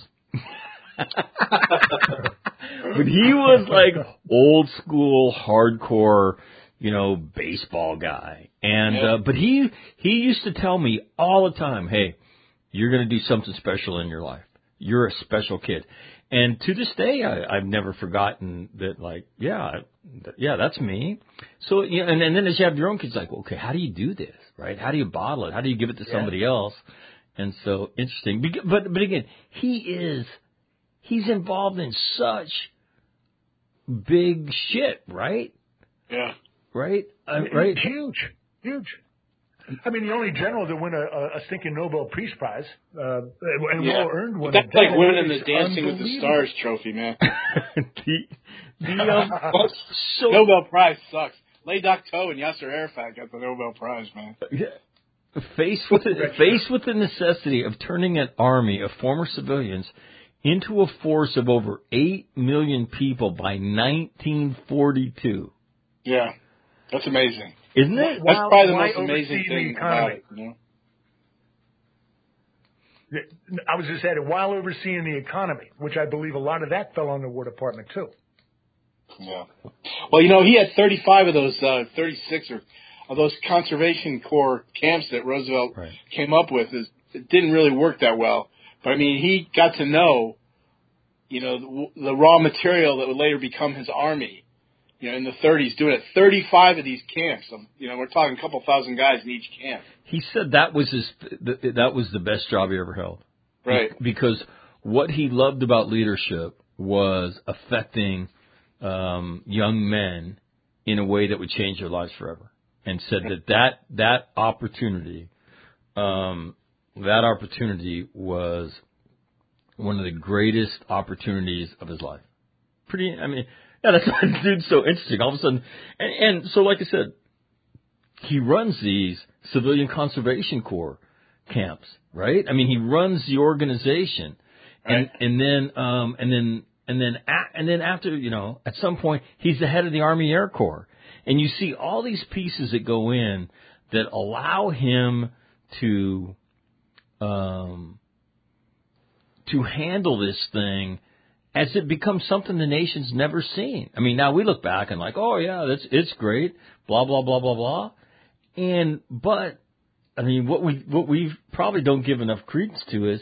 Speaker 1: But he was like old school, hardcore, you know, baseball guy. And,
Speaker 3: yeah.
Speaker 1: uh, but he, he used to tell me all the time, "Hey, you're going to do something special in your life. You're a special kid." And to this day, I, I've never forgotten that, like, yeah, yeah, that's me. So, you know, and, and then as you have your own kids, like, okay, how do you do this, right? How do you bottle it? How do you give it to
Speaker 2: yeah.
Speaker 1: somebody else? And so, interesting. But, but again, he is, he's involved in such big shit, right?
Speaker 3: Yeah.
Speaker 1: Right? Uh, right?
Speaker 2: Huge. Huge. I mean, the only general to win a, a stinking Nobel Peace Prize, uh, and
Speaker 3: yeah.
Speaker 2: well earned one.
Speaker 3: That's like winning the
Speaker 2: It's
Speaker 3: Dancing with the Stars trophy, man.
Speaker 1: the, the, um, so,
Speaker 3: Nobel Prize sucks. Lay Dak To and Yasser Arafat got the Nobel Prize, man.
Speaker 1: Yeah. Faced with, the, faced with the necessity of turning an army of former civilians into a force of over eight million people by nineteen forty-two.
Speaker 3: Yeah, that's amazing.
Speaker 1: Isn't it?
Speaker 3: That's
Speaker 2: While,
Speaker 3: probably the
Speaker 2: why
Speaker 3: most amazing thing about it. You know?
Speaker 2: I was just adding, while overseeing the economy, which I believe a lot of that fell on the War Department too.
Speaker 3: Yeah. Well, you know, he had thirty-five of those, uh, thirty-six or of those Conservation Corps camps that Roosevelt
Speaker 1: right.
Speaker 3: came up with. It didn't really work that well. But, I mean, he got to know, you know, the, the raw material that would later become his army, you know, in the thirties, doing it. thirty-five of these camps. You know, we're talking a couple thousand guys in each camp.
Speaker 1: He said that was his, that was the best job he ever held.
Speaker 3: Right.
Speaker 1: Because what he loved about leadership was affecting um, young men in a way that would change their lives forever. And said that that, that opportunity, um, that opportunity was one of the greatest opportunities of his life. Pretty, I mean, yeah, that's why the dude's so interesting. All of a sudden, and, and so like I said, he runs these Civilian Conservation Corps camps, right? I mean, he runs the organization, and
Speaker 3: right.
Speaker 1: and then um and then and then a, and then after, you know, at some point he's the head of the Army Air Corps, and you see all these pieces that go in that allow him to um to handle this thing as it becomes something the nation's never seen. I mean, now we look back and like, oh yeah, that's it's great, blah blah blah blah blah, and but I mean, what we what we probably don't give enough credence to is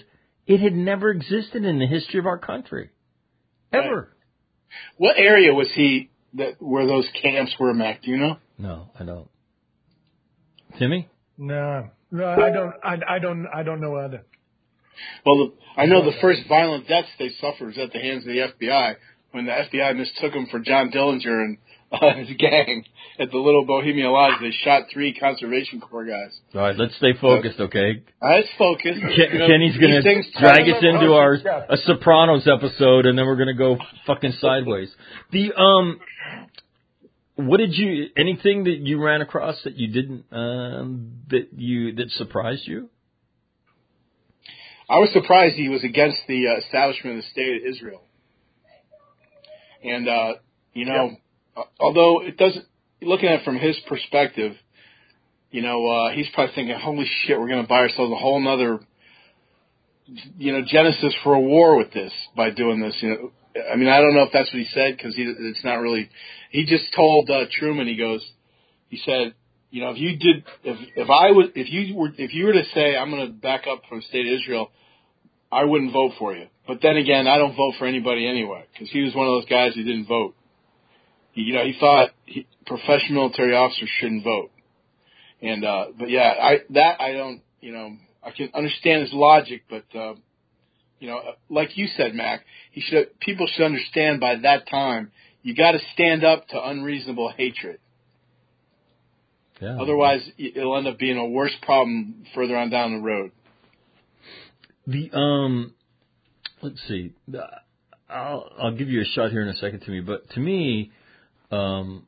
Speaker 1: It had never existed in the history of our country. Ever.
Speaker 3: Right. What area was he that where those camps were, Mac? Do you know?
Speaker 1: No, I don't. Timmy?
Speaker 2: No, no, I don't. I, I don't. I don't know either.
Speaker 3: Well, the, I know the first violent deaths they suffered was at the hands of the F B I when the F B I mistook him for John Dillinger and uh, his gang at the Little Bohemia Lodge. They shot three Conservation Corps guys.
Speaker 1: All right, let's stay focused, okay?
Speaker 3: All right, let's focus.
Speaker 1: Ken,
Speaker 3: you know,
Speaker 1: Kenny's going to drag us into our
Speaker 2: Yeah.
Speaker 1: a Sopranos episode, and then we're going to go fucking sideways. The um, what did you? Anything that you ran across that you didn't um that you that surprised you?
Speaker 3: I was surprised he was against the uh, establishment of the state of Israel. And, uh, you know, yep. although it doesn't, looking at it from his perspective, you know, uh, he's probably thinking, holy shit, we're going to buy ourselves a whole nother, you know, genesis for a war with this by doing this. You know, I mean, I don't know if that's what he said because he, it's not really, he just told uh, Truman, he goes, he said, you know, if you did, if if I was, if you were, if you were to say I'm going to back up from the state of Israel, I wouldn't vote for you. But then again, I don't vote for anybody anyway because he was one of those guys who didn't vote. He, you know, he thought he, professional military officers shouldn't vote. And uh, but yeah, I that I don't, you know, I can understand his logic, but uh, you know, like you said, Mac, he should people should understand by that time you got to stand up to unreasonable hatred.
Speaker 1: Yeah. Otherwise,
Speaker 3: it'll end up being a worse problem further on down the road.
Speaker 1: The um, let's see. I'll I'll give you a shot here in a second, to me. But to me, um,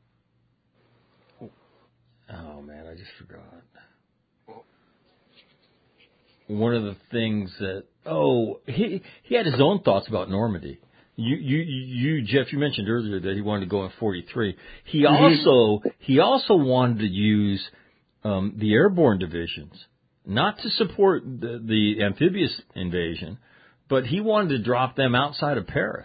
Speaker 1: oh man, I just forgot. One of the things that oh he he had his own thoughts about Normandy. You, you, you, Jeff, you mentioned earlier that he wanted to go in forty-three. He mm-hmm. also, he also wanted to use, um, the airborne divisions, not to support the, the amphibious invasion, but he wanted to drop them outside of Paris.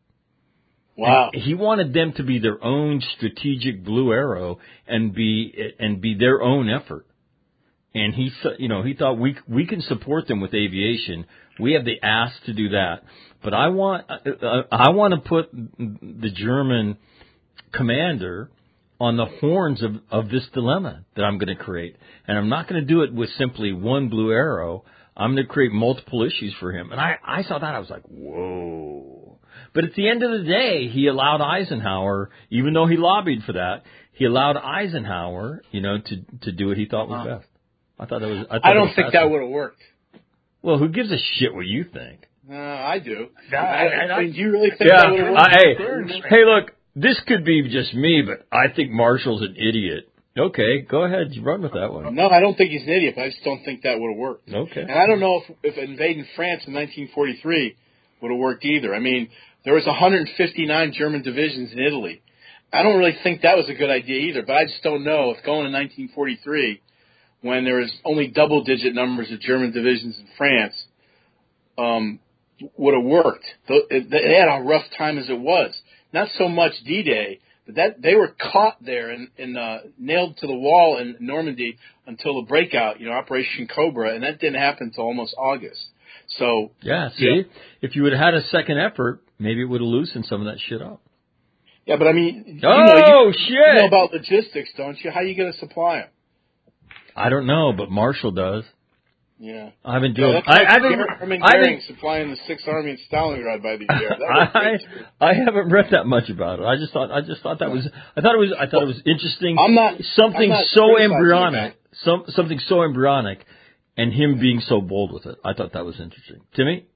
Speaker 3: Wow.
Speaker 1: And he wanted them to be their own strategic Blue Arrow and be, and be their own effort. And he, you know, he thought we, we can support them with aviation. We have the ass to do that. But I want I want to put the German commander on the horns of, of this dilemma that I'm going to create. And I'm not going to do it with simply one Blue Arrow. I'm going to create multiple issues for him. And I, I saw that. I was like, whoa. But at the end of the day, he allowed Eisenhower, even though he lobbied for that, he allowed Eisenhower, you know, to, to do what he thought was best. I thought that was. I, thought
Speaker 3: I don't think that would have worked.
Speaker 1: Well, who gives a shit what you think?
Speaker 3: Uh, I do.
Speaker 2: No, I, I, I,
Speaker 3: I mean, do you really think
Speaker 1: yeah,
Speaker 3: that would have worked?
Speaker 1: I, hey, hey, look, this could be just me, but I think Marshall's an idiot. Okay, go ahead, you run with that one.
Speaker 3: No, I don't think he's an idiot, but I just don't think that would have worked.
Speaker 1: Okay.
Speaker 3: And I don't know if, if invading France in nineteen forty-three would have worked either. I mean, there was one hundred fifty-nine German divisions in Italy. I don't really think that was a good idea either, but I just don't know if going to nineteen forty-three, when there was only double-digit numbers of German divisions in France, um, would have worked. They had a rough time as it was. Not so much D-Day, but that they were caught there and, and uh, nailed to the wall in Normandy until the breakout, you know, Operation Cobra, and that didn't happen until almost August. So
Speaker 1: yeah, see,
Speaker 3: yeah.
Speaker 1: if you would have had a second effort, maybe it would have loosened some of that shit up.
Speaker 3: Yeah, but I mean,
Speaker 1: oh
Speaker 3: you know, you,
Speaker 1: shit,
Speaker 3: you know about logistics, don't you? How are you going to supply them?
Speaker 1: I don't know, but Marshall does.
Speaker 3: Yeah.
Speaker 1: I haven't doing.
Speaker 3: Yeah,
Speaker 1: I, I haven't.
Speaker 3: Hermann
Speaker 1: I
Speaker 3: Goering
Speaker 1: haven't,
Speaker 3: supplying the Sixth Army in Stalingrad by the year.
Speaker 1: I, I haven't read that much about it. I just thought. I just thought that was. I thought it was. I thought it was interesting.
Speaker 3: I'm not.
Speaker 1: Something
Speaker 3: I'm not
Speaker 1: so embryonic.
Speaker 3: That.
Speaker 1: Some something so embryonic, and him being so bold with it. I thought that was interesting. Timmy.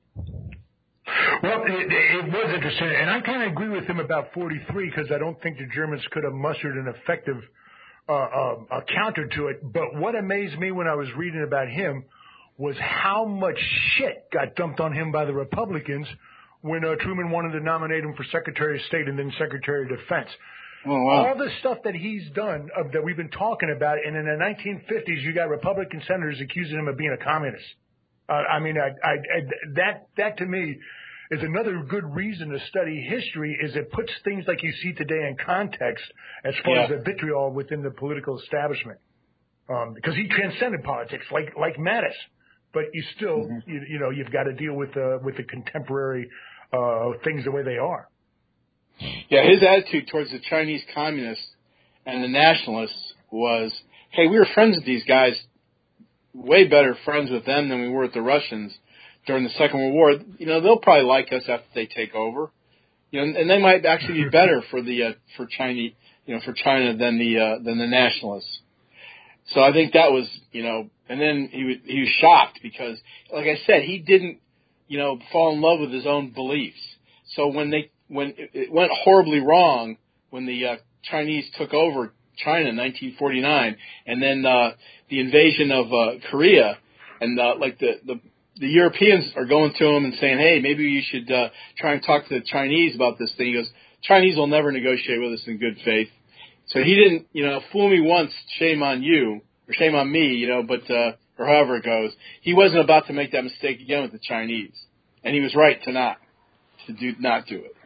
Speaker 2: Well, it, it was interesting, and I kind of agree with him about forty-three because I don't think the Germans could have mustered an effective uh, uh, a counter to it. But what amazed me when I was reading about him was how much shit got dumped on him by the Republicans when uh, Truman wanted to nominate him for Secretary of State and then Secretary of Defense.
Speaker 3: Oh, wow.
Speaker 2: All the stuff that he's done uh, that we've been talking about, and in the nineteen fifties, you got Republican senators accusing him of being a communist. Uh, I mean, I, I, I, that that to me is another good reason to study history. Is it puts things like you see today in context as far
Speaker 3: yeah.
Speaker 2: as the vitriol within the political establishment, um, because he transcended politics like like Mattis. but you still,
Speaker 3: Mm-hmm.
Speaker 2: you, you know, you've got to deal with the with the contemporary uh, things the way they are.
Speaker 3: Yeah, his attitude towards the Chinese communists and the nationalists was, hey, we were friends with these guys, way better friends with them than we were with the Russians during the Second World War. You know, they'll probably like us after they take over. You know, and they might actually be better for the uh, for China, you know, for China than the uh, than the nationalists. So I think that was, you know, and then he was, he was shocked because, like I said, he didn't, you know, fall in love with his own beliefs. So when they when it, it went horribly wrong when the uh, Chinese took over China in nineteen forty-nine, and then uh, the invasion of uh, Korea, and uh, like the, the the Europeans are going to him and saying, hey, maybe you should uh, try and talk to the Chinese about this thing. He goes, Chinese will never negotiate with us in good faith. So he didn't, you know, fool me once, shame on you, or shame on me, you know, but, uh, or however it goes. He wasn't about to make that mistake again with the Chinese. And he was right to not, to do, not do it.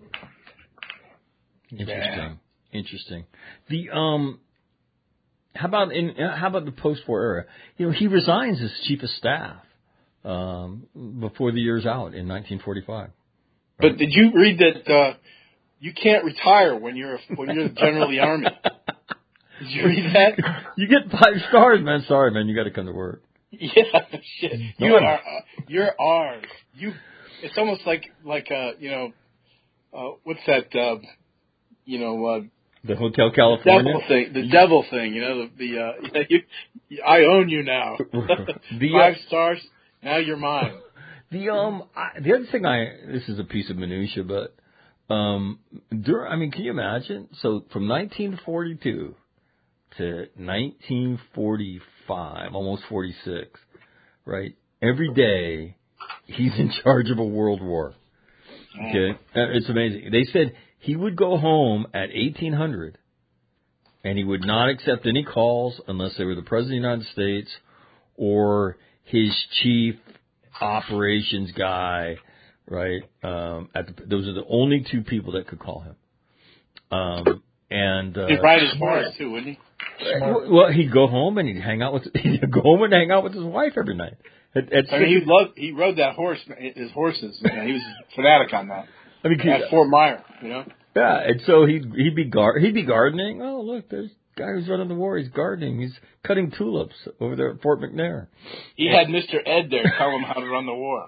Speaker 1: Interesting. Yeah. Interesting. The, um, how about in, how about the post-war era? You know, he resigns as chief of staff, um, before the year's out in nineteen forty-five. Right?
Speaker 3: But did you read that, uh, you can't retire when you're a, when you're the general of the army? Did you read that?
Speaker 1: You get five stars, man. Sorry, man. You got to come to work.
Speaker 3: Yeah, shit. You are, uh, you're ours. You. It's almost like like uh, you know, uh, what's that? Uh, you know, uh,
Speaker 1: the Hotel California.
Speaker 3: Devil thing. The devil thing. You know, the, the uh, you, I own you now.
Speaker 1: the,
Speaker 3: Five
Speaker 1: uh,
Speaker 3: stars. Now you're mine.
Speaker 1: The um, I, the other thing I this is a piece of minutia, but um, dur- I mean, can you imagine? So from nineteen forty-two to nineteen forty-five, almost forty-six, right? Every day he's in charge of a world war. Okay, uh, it's amazing. They said he would go home at eighteen hundred, and he would not accept any calls unless they were the President of the United States or his chief operations guy, right? Um, at the, those are the only two people that could call him. Um, and uh,
Speaker 3: he'd ride his horse too, wouldn't he?
Speaker 1: Smart. Well, he'd go home and he'd hang out with he'd go home and hang out with his wife every night. At, at
Speaker 3: I mean, he loved he rode that horse, his horses. Man. He was a fanatic on that.
Speaker 1: I mean,
Speaker 3: at Fort Myer, you know.
Speaker 1: Yeah, and so he'd he'd be gar- he'd be gardening. Oh, look, there's a guy who's running the war. He's gardening. He's cutting tulips over there at Fort McNair.
Speaker 3: He yeah. had Mister Ed there tell him how to run the war.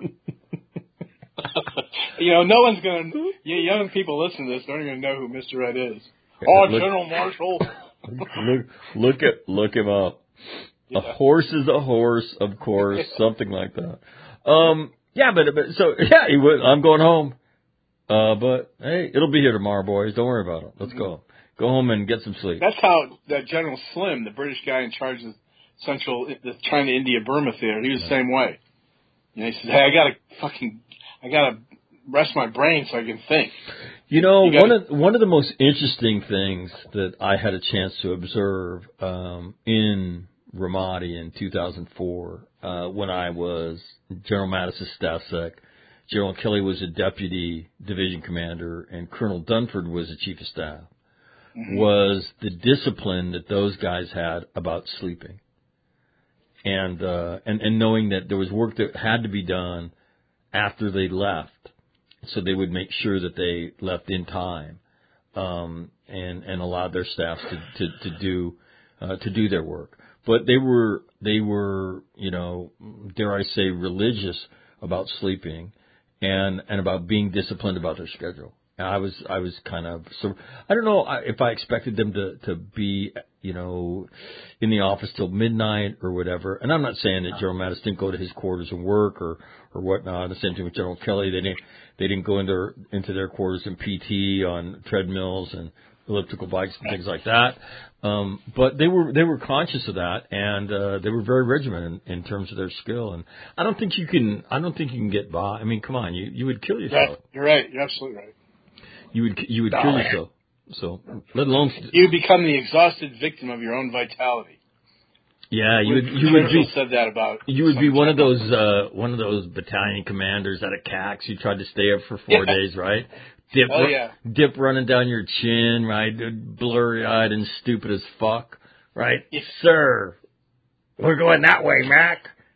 Speaker 3: You know, no one's going to, you young people listen to this, they're not going to know who Mister Ed is. Yeah, oh, look, General Marshall.
Speaker 1: look, look at, look him up. Yeah. A horse is a horse, of course, something like that. Um, yeah, but, but so, yeah, he would, I'm going home. Uh, but hey, it'll be here tomorrow, boys. Don't worry about it. Let's go. Go home and get some sleep.
Speaker 3: That's how that General Slim, the British guy in charge of Central, the China, India, Burma theater, he was the same way. You know, he said, hey, I gotta fucking, I gotta rest my brain so I can think.
Speaker 1: You know,
Speaker 3: you gotta,
Speaker 1: one of one of the most interesting things that I had a chance to observe um, in Ramadi in two thousand four, uh, when I was General Mattis's staff sec, General Kelly was a deputy division commander, and Colonel Dunford was the chief of staff, mm-hmm. was the discipline that those guys had about sleeping. And, uh, and, and knowing that there was work that had to be done after they left, so they would make sure that they left in time, um, and, and allowed their staff to, to, to do, uh, to do their work. But they were, they were, you know, dare I say, religious about sleeping and, and about being disciplined about their schedule. And I was, I was kind of, so I don't know if I expected them to, to be, you know, in the office till midnight or whatever. And I'm not saying that General Mattis didn't go to his quarters and work or, or whatnot. The same thing with General Kelly. They didn't, they didn't go into, into their quarters in P T on treadmills and elliptical bikes and things like that. Um, but they were, they were conscious of that, and, uh, they were very regimented in, in terms of their skill. And I don't think you can, I don't think you can get by. I mean, come on, you, you would kill yourself.
Speaker 3: Right. You're right. You're absolutely right.
Speaker 1: You would, you would kill yourself. So, let alone.
Speaker 3: You become the exhausted victim of your own vitality.
Speaker 1: Yeah, you would, you would be,
Speaker 3: said that about.
Speaker 1: You would be one of those, uh, one of those battalion commanders out of C A C who tried to stay up for four
Speaker 3: yeah.
Speaker 1: days, right? Dip,
Speaker 3: oh, yeah.
Speaker 1: dip running down your chin, right? Blurry eyed and stupid as fuck, right?
Speaker 3: Yes.
Speaker 1: Sir, we're going that way, Mac.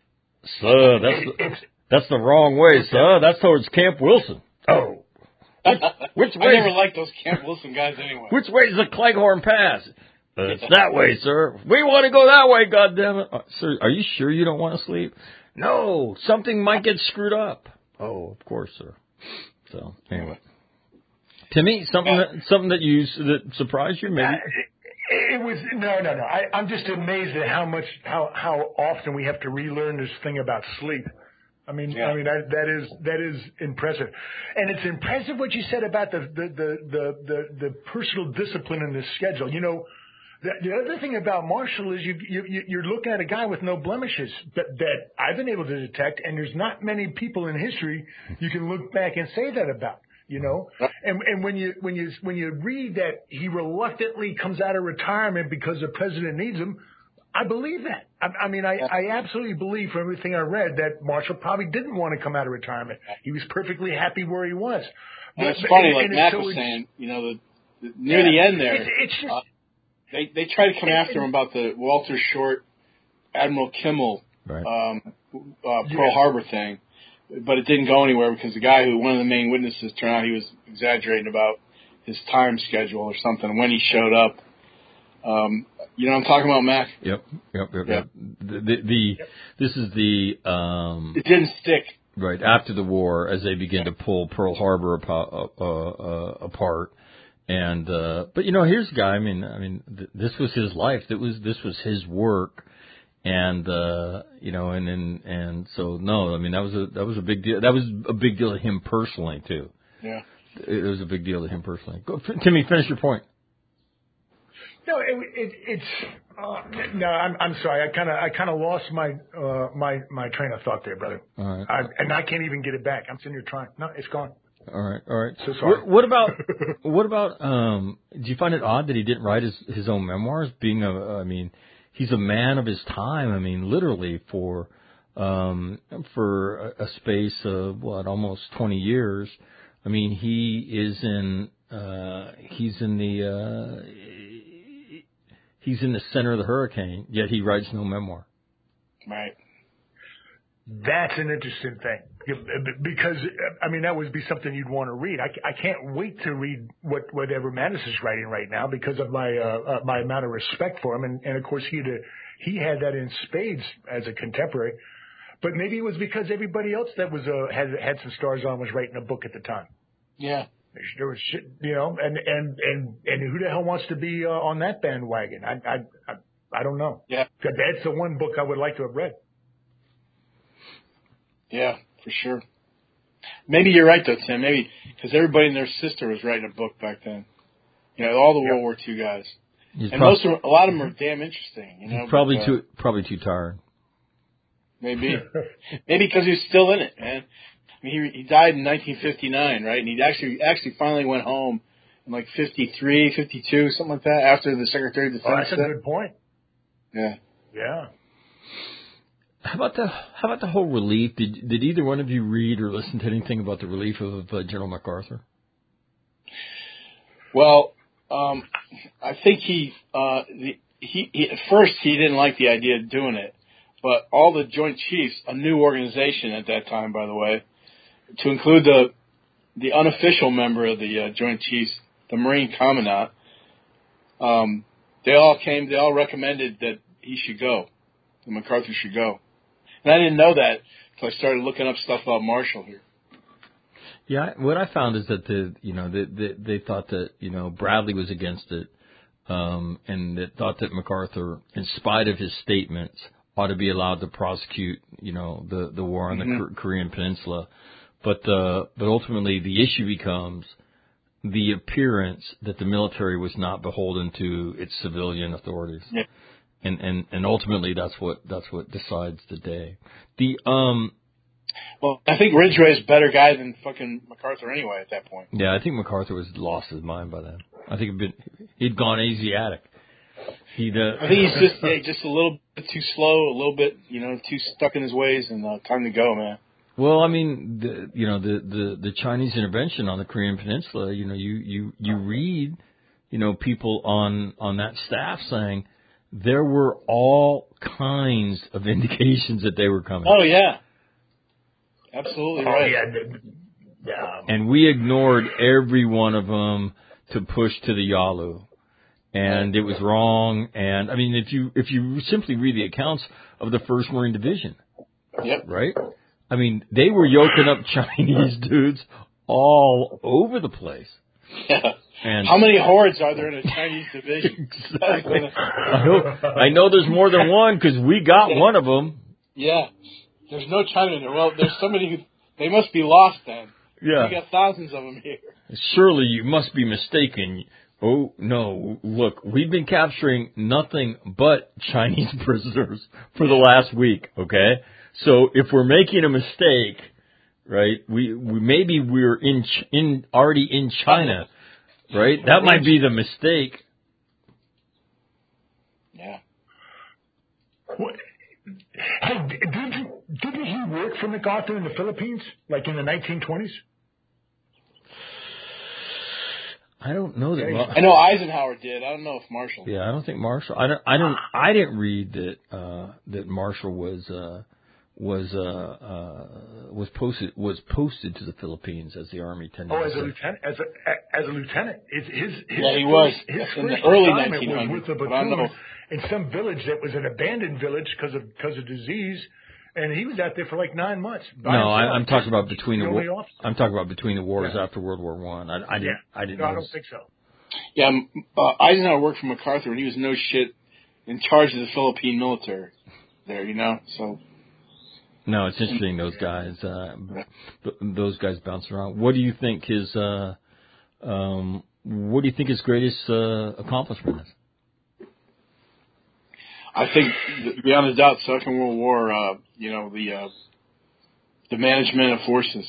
Speaker 1: Sir, that's the, that's the wrong way, sir. That's towards Camp Wilson. Oh. Which, which way?
Speaker 3: I never liked those Camp Wilson guys anyway.
Speaker 1: Which way is the Cleghorn Pass? Uh, it's that way, sir. We want to go that way, goddammit. Uh, sir, are you sure you don't want to sleep? No, something might get screwed up. Oh, of course, sir. So, anyway. Timmy, something that, something that you, that surprised you, maybe?
Speaker 2: It was no, no, no. I, I'm just amazed at how much, how how often we have to relearn this thing about sleep. I mean, yeah. I mean that, that is that is impressive, and it's impressive what you said about the the the the the, the personal discipline in this schedule. You know, the, the other thing about Marshall is you, you you're looking at a guy with no blemishes that that I've been able to detect, and there's not many people in history you can look back and say that about. You know, and and when you when you when you read that he reluctantly comes out of retirement because the president needs him, I believe that. I, I mean, I, I absolutely believe from everything I read that Marshall probably didn't want to come out of retirement. He was perfectly happy where he was.
Speaker 3: And it's funny, like Matt was saying, you know, the, the near yeah, the end there,
Speaker 2: it's, it's just,
Speaker 3: uh, they they tried to come after him about the Walter Short, Admiral Kimmel,
Speaker 1: right.
Speaker 3: um, uh, Pearl yeah. Harbor thing. But it didn't go anywhere because the guy who, one of the main witnesses, turned out he was exaggerating about his time schedule or something when he showed up. Um, you know what I'm talking about, Mac?
Speaker 1: Yep, yep, yep. yep. The, the, the
Speaker 2: yep.
Speaker 1: This is the... Um,
Speaker 3: it didn't stick.
Speaker 1: Right, after the war, as they begin to pull Pearl Harbor apart, uh, uh, apart. And, uh, but you know, here's a guy, I mean, I mean, th- this was his life. That was, this was his work. And, uh, you know, and, and, and so, no, I mean, that was a, that was a big deal. That was a big deal to him personally, too.
Speaker 3: Yeah.
Speaker 1: It was a big deal to him personally. Go, Timmy, finish your point.
Speaker 2: No, it, it, it's, uh, no, I'm, I'm sorry. I kind of, I kind of lost my, uh, my, my train of thought there, brother.
Speaker 1: All right.
Speaker 2: I, and I can't even get it back. I'm sitting here trying. No, it's gone.
Speaker 1: All right, all right.
Speaker 2: So sorry.
Speaker 1: What, what about, what about, um, do you find it odd that he didn't write his, his own memoirs? Being a, I mean, he's a man of his time. I mean, literally for um, for a, a space of what, almost twenty years. I mean, he is in uh, he's in the uh, he's in the center of the hurricane. Yet he writes no memoir.
Speaker 3: Right.
Speaker 2: That's an interesting thing because I mean that would be something you'd want to read. I, I can't wait to read what whatever Mattis is writing right now because of my uh, uh, my amount of respect for him, and, and of course he had a, he had that in spades as a contemporary. But maybe it was because everybody else that was uh, had had some stars on was writing a book at the time.
Speaker 3: Yeah,
Speaker 2: there was shit, you know, and and and and who the hell wants to be uh, on that bandwagon? I I I, I don't know.
Speaker 3: Yeah,
Speaker 2: that's the one book I would like to have read.
Speaker 3: Yeah, for sure. Maybe you're right, though, Tim. Maybe because everybody and their sister was writing a book back then. You know, all the yep. World War Two guys, he's and prob- most of them, a lot of them are damn interesting. You know,
Speaker 1: he's probably
Speaker 3: but, uh,
Speaker 1: too probably too tired.
Speaker 3: Maybe, maybe because he's still in it, man. I mean, he he died in nineteen fifty-nine, right? And he actually actually finally went home in like fifty-three, fifty-two, something like that, after the Secretary of Defense.
Speaker 2: Oh, that's a good point.
Speaker 3: Yeah.
Speaker 2: Yeah.
Speaker 1: How about the how about the whole relief? Did did either one of you read or listen to anything about the relief of uh, General MacArthur?
Speaker 3: Well, um, I think he, uh, the, he he at first he didn't like the idea of doing it, but all the Joint Chiefs, a new organization at that time, by the way, to include the the unofficial member of the uh, Joint Chiefs, the Marine Commandant, um, they all came. They all recommended that he should go, that MacArthur should go. And I didn't know that until I started looking up stuff about Marshall here.
Speaker 1: Yeah, what I found is that the you know they they, they thought that you know Bradley was against it, um, and they thought that MacArthur, in spite of his statements, ought to be allowed to prosecute you know the the war on mm-hmm. the Korean Peninsula. But uh, but ultimately the issue becomes the appearance that the military was not beholden to its civilian authorities.
Speaker 3: Yeah.
Speaker 1: And, and and ultimately, that's what that's what decides the day. The um,
Speaker 3: well, I think Ridgway is a better guy than fucking MacArthur anyway at that point.
Speaker 1: Yeah, I think MacArthur was lost his mind by then. I think he'd been he'd gone Asiatic. He'd. Uh,
Speaker 3: I think he's just yeah, just a little bit too slow, a little bit you know too stuck in his ways, and uh, time to go, man.
Speaker 1: Well, I mean, the, you know, the, the the Chinese intervention on the Korean Peninsula. You know, you you you read, you know, people on on that staff saying there were all kinds of indications that they were coming.
Speaker 3: Oh, yeah. Absolutely
Speaker 2: Oh,
Speaker 3: right.
Speaker 2: yeah. Yeah.
Speaker 1: And we ignored every one of them to push to the Yalu. And it was wrong. And, I mean, if you if you simply read the accounts of the first Marine Division,
Speaker 3: Yep.
Speaker 1: right? I mean, they were yoking up Chinese dudes all over the place.
Speaker 3: Yeah.
Speaker 1: And
Speaker 3: how many hordes are there in a Chinese division?
Speaker 1: Exactly. I know, I know there's more than one because we got
Speaker 3: yeah.
Speaker 1: one of them.
Speaker 3: Yeah. There's no China in there. Well, there's somebody who, they must be lost then.
Speaker 1: Yeah.
Speaker 3: We got thousands of them here.
Speaker 1: Surely you must be mistaken. Oh, no. Look, we've been capturing nothing but Chinese prisoners for the last week, okay? So if we're making a mistake, right, we, we maybe we're in, in, already in China, right? That might be the mistake.
Speaker 3: Yeah.
Speaker 2: What? Hey, didn't, didn't he work for MacArthur in the Philippines, like in the nineteen twenties?
Speaker 1: I don't know that.
Speaker 3: I know Eisenhower did. I don't know if Marshall.
Speaker 1: Yeah, I don't think Marshall. I don't. I don't. I didn't read that. Uh, that Marshall was uh, was uh, uh, was posted was posted to the Philippines as the Army tended.
Speaker 2: Oh,
Speaker 1: to
Speaker 2: as a
Speaker 1: say.
Speaker 2: lieutenant. As a as a lieutenant. His his, his
Speaker 3: yeah, he
Speaker 2: first,
Speaker 3: was
Speaker 2: his
Speaker 3: in
Speaker 2: first
Speaker 3: the early
Speaker 2: assignment
Speaker 3: nineteen
Speaker 2: was
Speaker 3: hundreds.
Speaker 2: with a platoon in some village that was an abandoned village because of because of disease. And he was out there for like nine months.
Speaker 1: No, I, I'm talking about between the, the war, I'm talking about between the wars
Speaker 2: yeah.
Speaker 1: after World War One. I, I didn't.
Speaker 2: Yeah.
Speaker 1: I didn't.
Speaker 2: No,
Speaker 1: know
Speaker 2: I don't think so.
Speaker 3: Yeah, uh, Eisenhower worked for MacArthur, and he was no shit in charge of the Philippine military there. You know, so.
Speaker 1: No, it's interesting. Those guys, uh, th- those guys bounce around. What do you think his? Uh, um, what do you think his greatest uh, accomplishment is?
Speaker 3: I think, beyond a doubt, Second World War. Uh, you know, the uh, the management of forces.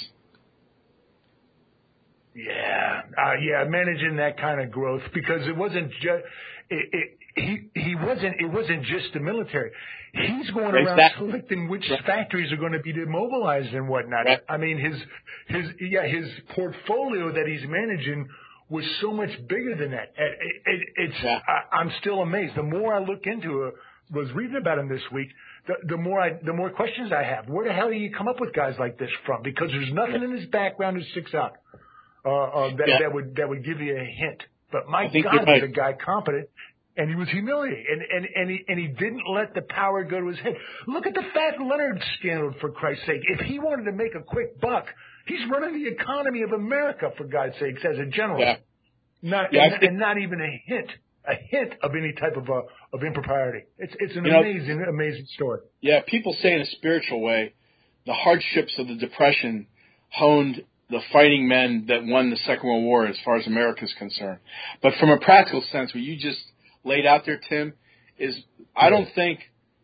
Speaker 2: Yeah, uh, yeah, managing that kind of growth because it wasn't just it, it, he he wasn't it wasn't just the military. He's going around
Speaker 3: exactly.
Speaker 2: selecting which
Speaker 3: right.
Speaker 2: factories are going to be demobilized and whatnot.
Speaker 3: Right.
Speaker 2: I mean, his his yeah his portfolio that he's managing was so much bigger than that. It, it, it's
Speaker 3: yeah.
Speaker 2: I, I'm still amazed. The more I look into it, was reading about him this week. The, the more I, the more questions I have. Where the hell do you come up with guys like this from? Because there's nothing in his background that sticks out. Uh, uh, that,
Speaker 3: yeah.
Speaker 2: that would that would give you a hint. But my
Speaker 3: God,
Speaker 2: was
Speaker 3: right.
Speaker 2: a guy competent, and he was humiliated, and and and he and he didn't let the power go to his head. Look at the Fat Leonard scandal, for Christ's sake. If he wanted to make a quick buck, he's running the economy of America, for God's sakes, as a general.
Speaker 3: Yeah.
Speaker 2: Not
Speaker 3: yeah,
Speaker 2: and,
Speaker 3: think,
Speaker 2: and not even a hint, a hint of any type of uh, of impropriety. It's it's an
Speaker 3: you know,
Speaker 2: amazing amazing story.
Speaker 3: Yeah, people say in a spiritual way, the hardships of the Depression honed the fighting men that won the Second World War as far as America is concerned. But from a practical sense, what you just laid out there, Tim, is I don't think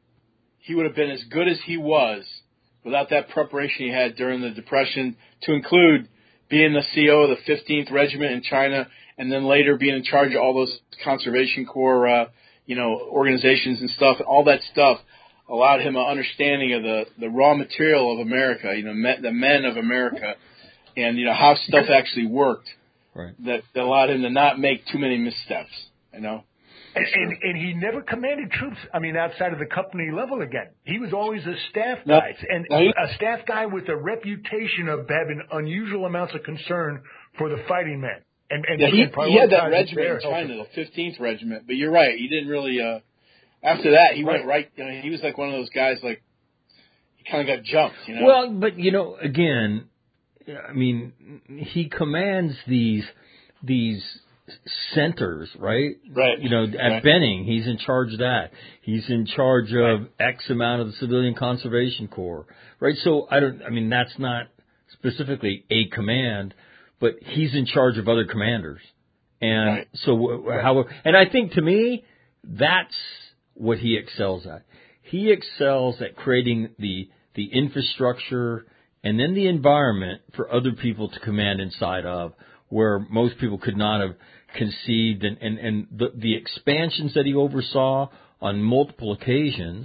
Speaker 3: he would have been as good as he was without that preparation he had during the Depression, to include being the C O of the fifteenth Regiment in China and then later being in charge of all those Conservation Corps, uh, you know, organizations and stuff. All that stuff allowed him an understanding of the, the raw material of America, you know, me, the men of America. And, you know, how stuff actually worked,
Speaker 1: right.
Speaker 3: that, that allowed him to not make too many missteps, you know.
Speaker 2: And, and, and he never commanded troops, I mean, outside of the company level again. He was always a staff
Speaker 3: No,
Speaker 2: guy, and
Speaker 3: no, he,
Speaker 2: a staff guy with a reputation of having unusual amounts of concern for the fighting men. And, and,
Speaker 3: yeah, he,
Speaker 2: and
Speaker 3: he had that regiment in China, the fifteenth Regiment, but you're right, he didn't really, uh, after that, he right. went right, you know, he was like one of those guys, like, he kind of got jumped, you know.
Speaker 1: Well, but, you know, again, I mean, he commands these these centers, right?
Speaker 3: Right.
Speaker 1: You know, at
Speaker 3: right.
Speaker 1: Benning, he's in charge of that. He's in charge of right. X amount of the Civilian Conservation Corps, right? So I don't. I mean, that's not specifically a command, but he's in charge of other commanders, and
Speaker 3: right.
Speaker 1: so how? And I think to me, that's what he excels at. He excels at creating the the infrastructure and then the environment for other people to command inside of, where most people could not have conceived, and, and, and the, the expansions that he oversaw on multiple occasions,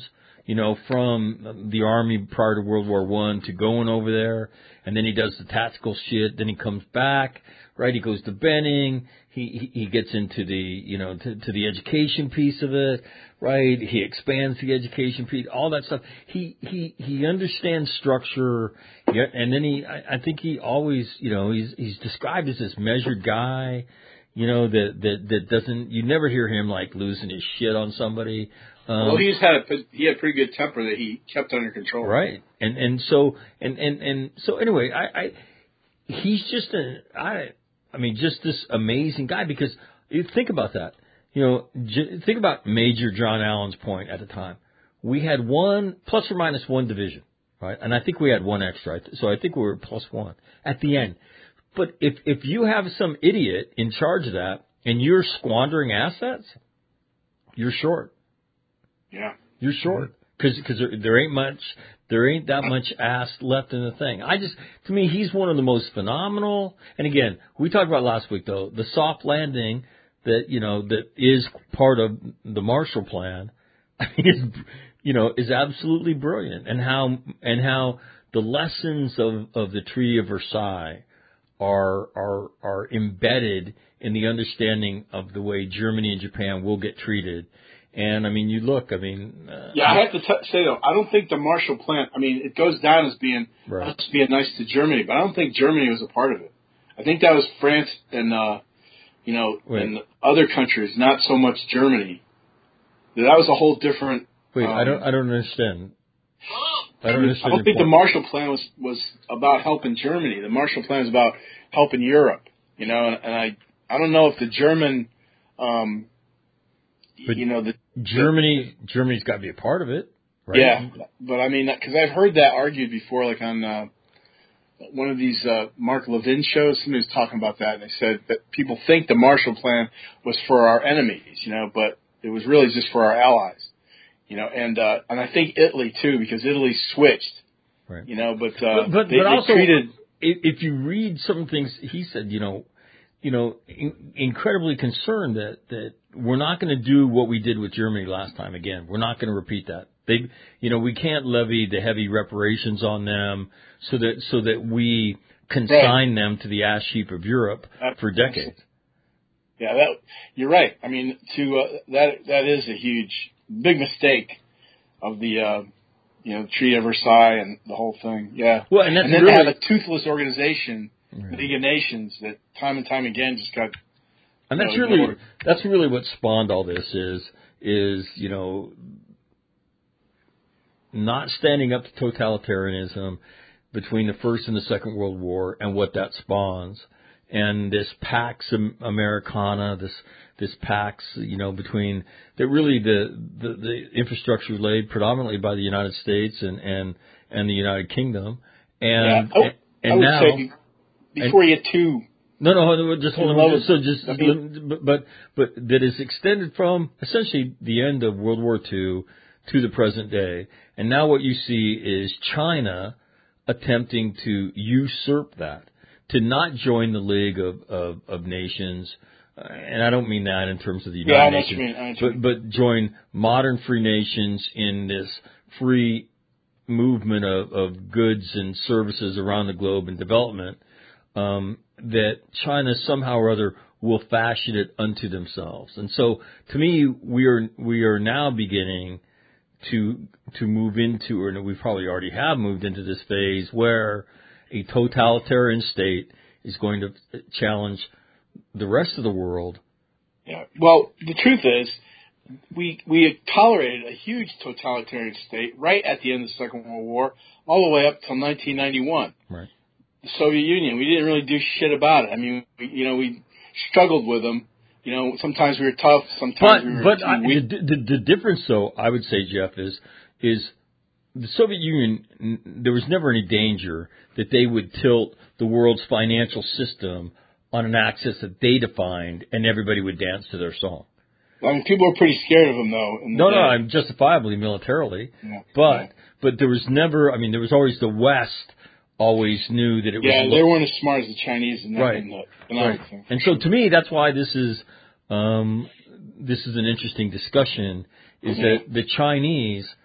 Speaker 1: you know, from the Army prior to World War One to going over there, and then he does the tactical shit. Then he comes back, right? He goes to Benning. He he, he gets into the you know to, to the education piece of it, right? He expands the education piece, all that stuff. He he he understands structure, yeah, and then he I, I think he always you know he's he's described as this measured guy. You know, that, that, that doesn't, you never hear him like losing his shit on somebody. Um,
Speaker 3: well, he's had a, he had pretty good temper that he kept under control.
Speaker 1: Right. And, and so, and, and, and so anyway, I, I, he's just a, I, I mean, just this amazing guy because you think about that. You know, j- think about Major John Allen's point at the time. We had one, plus or minus one division, right? And I think we had one extra. So I think we were plus one at the end. But if if you have some idiot in charge of that and you're squandering assets, you're short.
Speaker 3: Yeah,
Speaker 1: you're short because because there, there ain't much there ain't that much ass left in the thing. I just to me he's one of the most phenomenal. And again, we talked about last week though the soft landing that you know that is part of the Marshall Plan. I mean, is you know is absolutely brilliant, and how and how the lessons of of the Treaty of Versailles are are are embedded in the understanding of the way Germany and Japan will get treated. And I mean, you look, I mean, uh,
Speaker 3: yeah, I have to t- say though, I don't think the Marshall Plan. I mean, it goes down as being
Speaker 1: right.
Speaker 3: us being nice to Germany, but I don't think Germany was a part of it. I think that was France and uh, you know
Speaker 1: Wait.
Speaker 3: and other countries, not so much Germany. That was a whole different.
Speaker 1: Wait,
Speaker 3: um,
Speaker 1: I don't, I don't understand. I don't understand.
Speaker 3: I don't think
Speaker 1: point.
Speaker 3: the Marshall Plan was, was about helping Germany. The Marshall Plan was about helping Europe, you know, and, and I I don't know if the German, um,
Speaker 1: but
Speaker 3: you know, the
Speaker 1: Germany
Speaker 3: the,
Speaker 1: Germany's got to be a part of it, right?
Speaker 3: Yeah, but I mean, because I've heard that argued before, like on uh, one of these uh, Mark Levin shows. Somebody was talking about that, and they said that people think the Marshall Plan was for our enemies, you know, but it was really just for our allies. You know, and uh, and I think Italy too, because Italy switched.
Speaker 1: Right.
Speaker 3: You know, but uh,
Speaker 1: but, but,
Speaker 3: they,
Speaker 1: but
Speaker 3: they
Speaker 1: also,
Speaker 3: treated.
Speaker 1: If you read some things, he said, you know, you know, in, incredibly concerned that that we're not going to do what we did with Germany last time again. We're not going to repeat that. They, you know, we can't levy the heavy reparations on them so that so that we consign right. them to the ash heap of Europe Absolutely. for decades.
Speaker 3: Yeah, that you're right. I mean, to uh, that that is a huge. Big mistake of the, uh, you know, Treaty of Versailles and the whole thing. Yeah.
Speaker 1: Well, and, that's
Speaker 3: and then
Speaker 1: really,
Speaker 3: to have a toothless organization, right. the League of Nations, that time and time again just got.
Speaker 1: And that's
Speaker 3: know,
Speaker 1: really
Speaker 3: ignored.
Speaker 1: that's really what spawned all this is is you know not standing up to totalitarianism between the First and the Second World War and what that spawns. And this Pax Americana, this this Pax, you know, between that really the, the the infrastructure laid predominantly by the United States and and, and the United Kingdom, and
Speaker 3: yeah. I,
Speaker 1: and, and
Speaker 3: I would
Speaker 1: now
Speaker 3: say before and, you get too
Speaker 1: no no just hold on so just
Speaker 3: I mean,
Speaker 1: but, but but that is extended from essentially the end of World War Two to the present day, and now what you see is China attempting to usurp that. To not join the League of, of, of Nations, uh, and I don't mean that in terms of the United
Speaker 3: yeah,
Speaker 1: Nations,
Speaker 3: mean,
Speaker 1: but, but join modern free nations in this free movement of, of goods and services around the globe and development, um, that China somehow or other will fashion it unto themselves. And so, to me, we are we are now beginning to to move into, or we probably already have moved into this phase where a totalitarian state is going to challenge the rest of the world.
Speaker 3: Yeah. Well, the truth is, we we tolerated a huge totalitarian state right at the end of the Second World War, all the way up till nineteen ninety-one.
Speaker 1: Right.
Speaker 3: The Soviet Union. We didn't really do shit about it. I mean, we, you know, we struggled with them. You know, sometimes we were tough, sometimes
Speaker 1: but,
Speaker 3: we were
Speaker 1: but
Speaker 3: too
Speaker 1: I,
Speaker 3: weak.
Speaker 1: The, the, the difference, though, I would say, Jeff, is is the Soviet Union. There was never any danger that they would tilt the world's financial system on an axis that they defined, and everybody would dance to their song.
Speaker 3: I mean, people were pretty scared of them, though. In the
Speaker 1: no,
Speaker 3: day.
Speaker 1: no, I'm justifiably militarily,
Speaker 3: yeah.
Speaker 1: but
Speaker 3: yeah.
Speaker 1: but there was never. I mean, there was always the West. Always knew that it
Speaker 3: yeah,
Speaker 1: was.
Speaker 3: Yeah, they weren't as smart as the Chinese in that.
Speaker 1: Right.
Speaker 3: In the economic
Speaker 1: right.
Speaker 3: thing.
Speaker 1: And so, to me, that's why this is um, this is an interesting discussion. Is
Speaker 3: mm-hmm.
Speaker 1: that the Chinese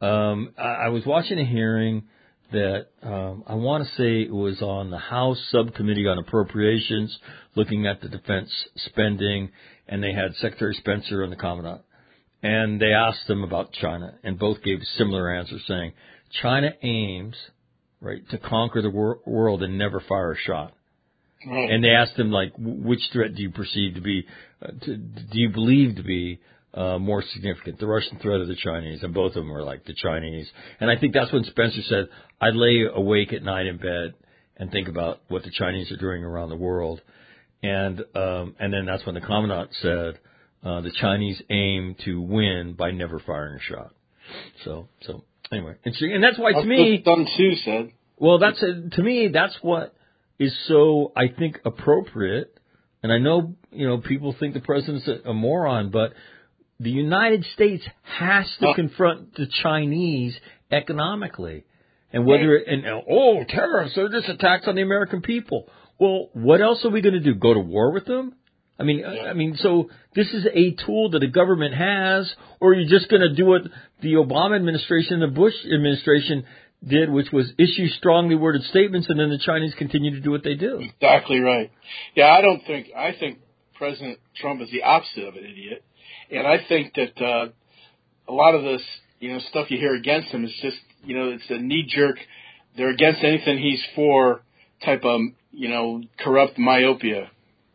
Speaker 1: Um, I, I was watching a hearing that um, I want to say it was on the House Subcommittee on Appropriations, looking at the defense spending, and they had Secretary Spencer and the Commandant. And they asked them about China, and both gave similar answers, saying China aims, right, to conquer the wor- world and never fire a shot.
Speaker 3: Right.
Speaker 1: And they asked them, like, which threat do you perceive to be, uh, to, do you believe to be uh, more significant, the Russian threat or the Chinese? And both of them were like, the Chinese. And I think that's when Spencer said, I lay awake at night in bed and think about what the Chinese are doing around the world. And um, and then that's when the Commandant said, uh, the Chinese aim to win by never firing a shot. So, so anyway, interesting. And that's why to
Speaker 3: That's
Speaker 1: me,
Speaker 3: what Sun Tzu said.
Speaker 1: well, that's a, to me, that's what is so, I think, appropriate. And I know, you know, people think the president's a, a moron, but the United States has to
Speaker 3: Oh.
Speaker 1: confront the Chinese economically. And whether, it, and, oh, terrorists, they're just attacks on the American people. Well, what else are we going to do? Go to war with them? I mean,
Speaker 3: Yeah.
Speaker 1: I mean, so this is a tool that a government has, or are you just going to do what the Obama administration and the Bush administration did, which was issue strongly worded statements, and then the Chinese continue to do what they do?
Speaker 3: Exactly right. Yeah, I don't think, I think President Trump is the opposite of an idiot. And I think that uh, a lot of this, you know, stuff you hear against him is just, you know, it's a knee-jerk, they're against anything he's for type of, you know, corrupt myopia.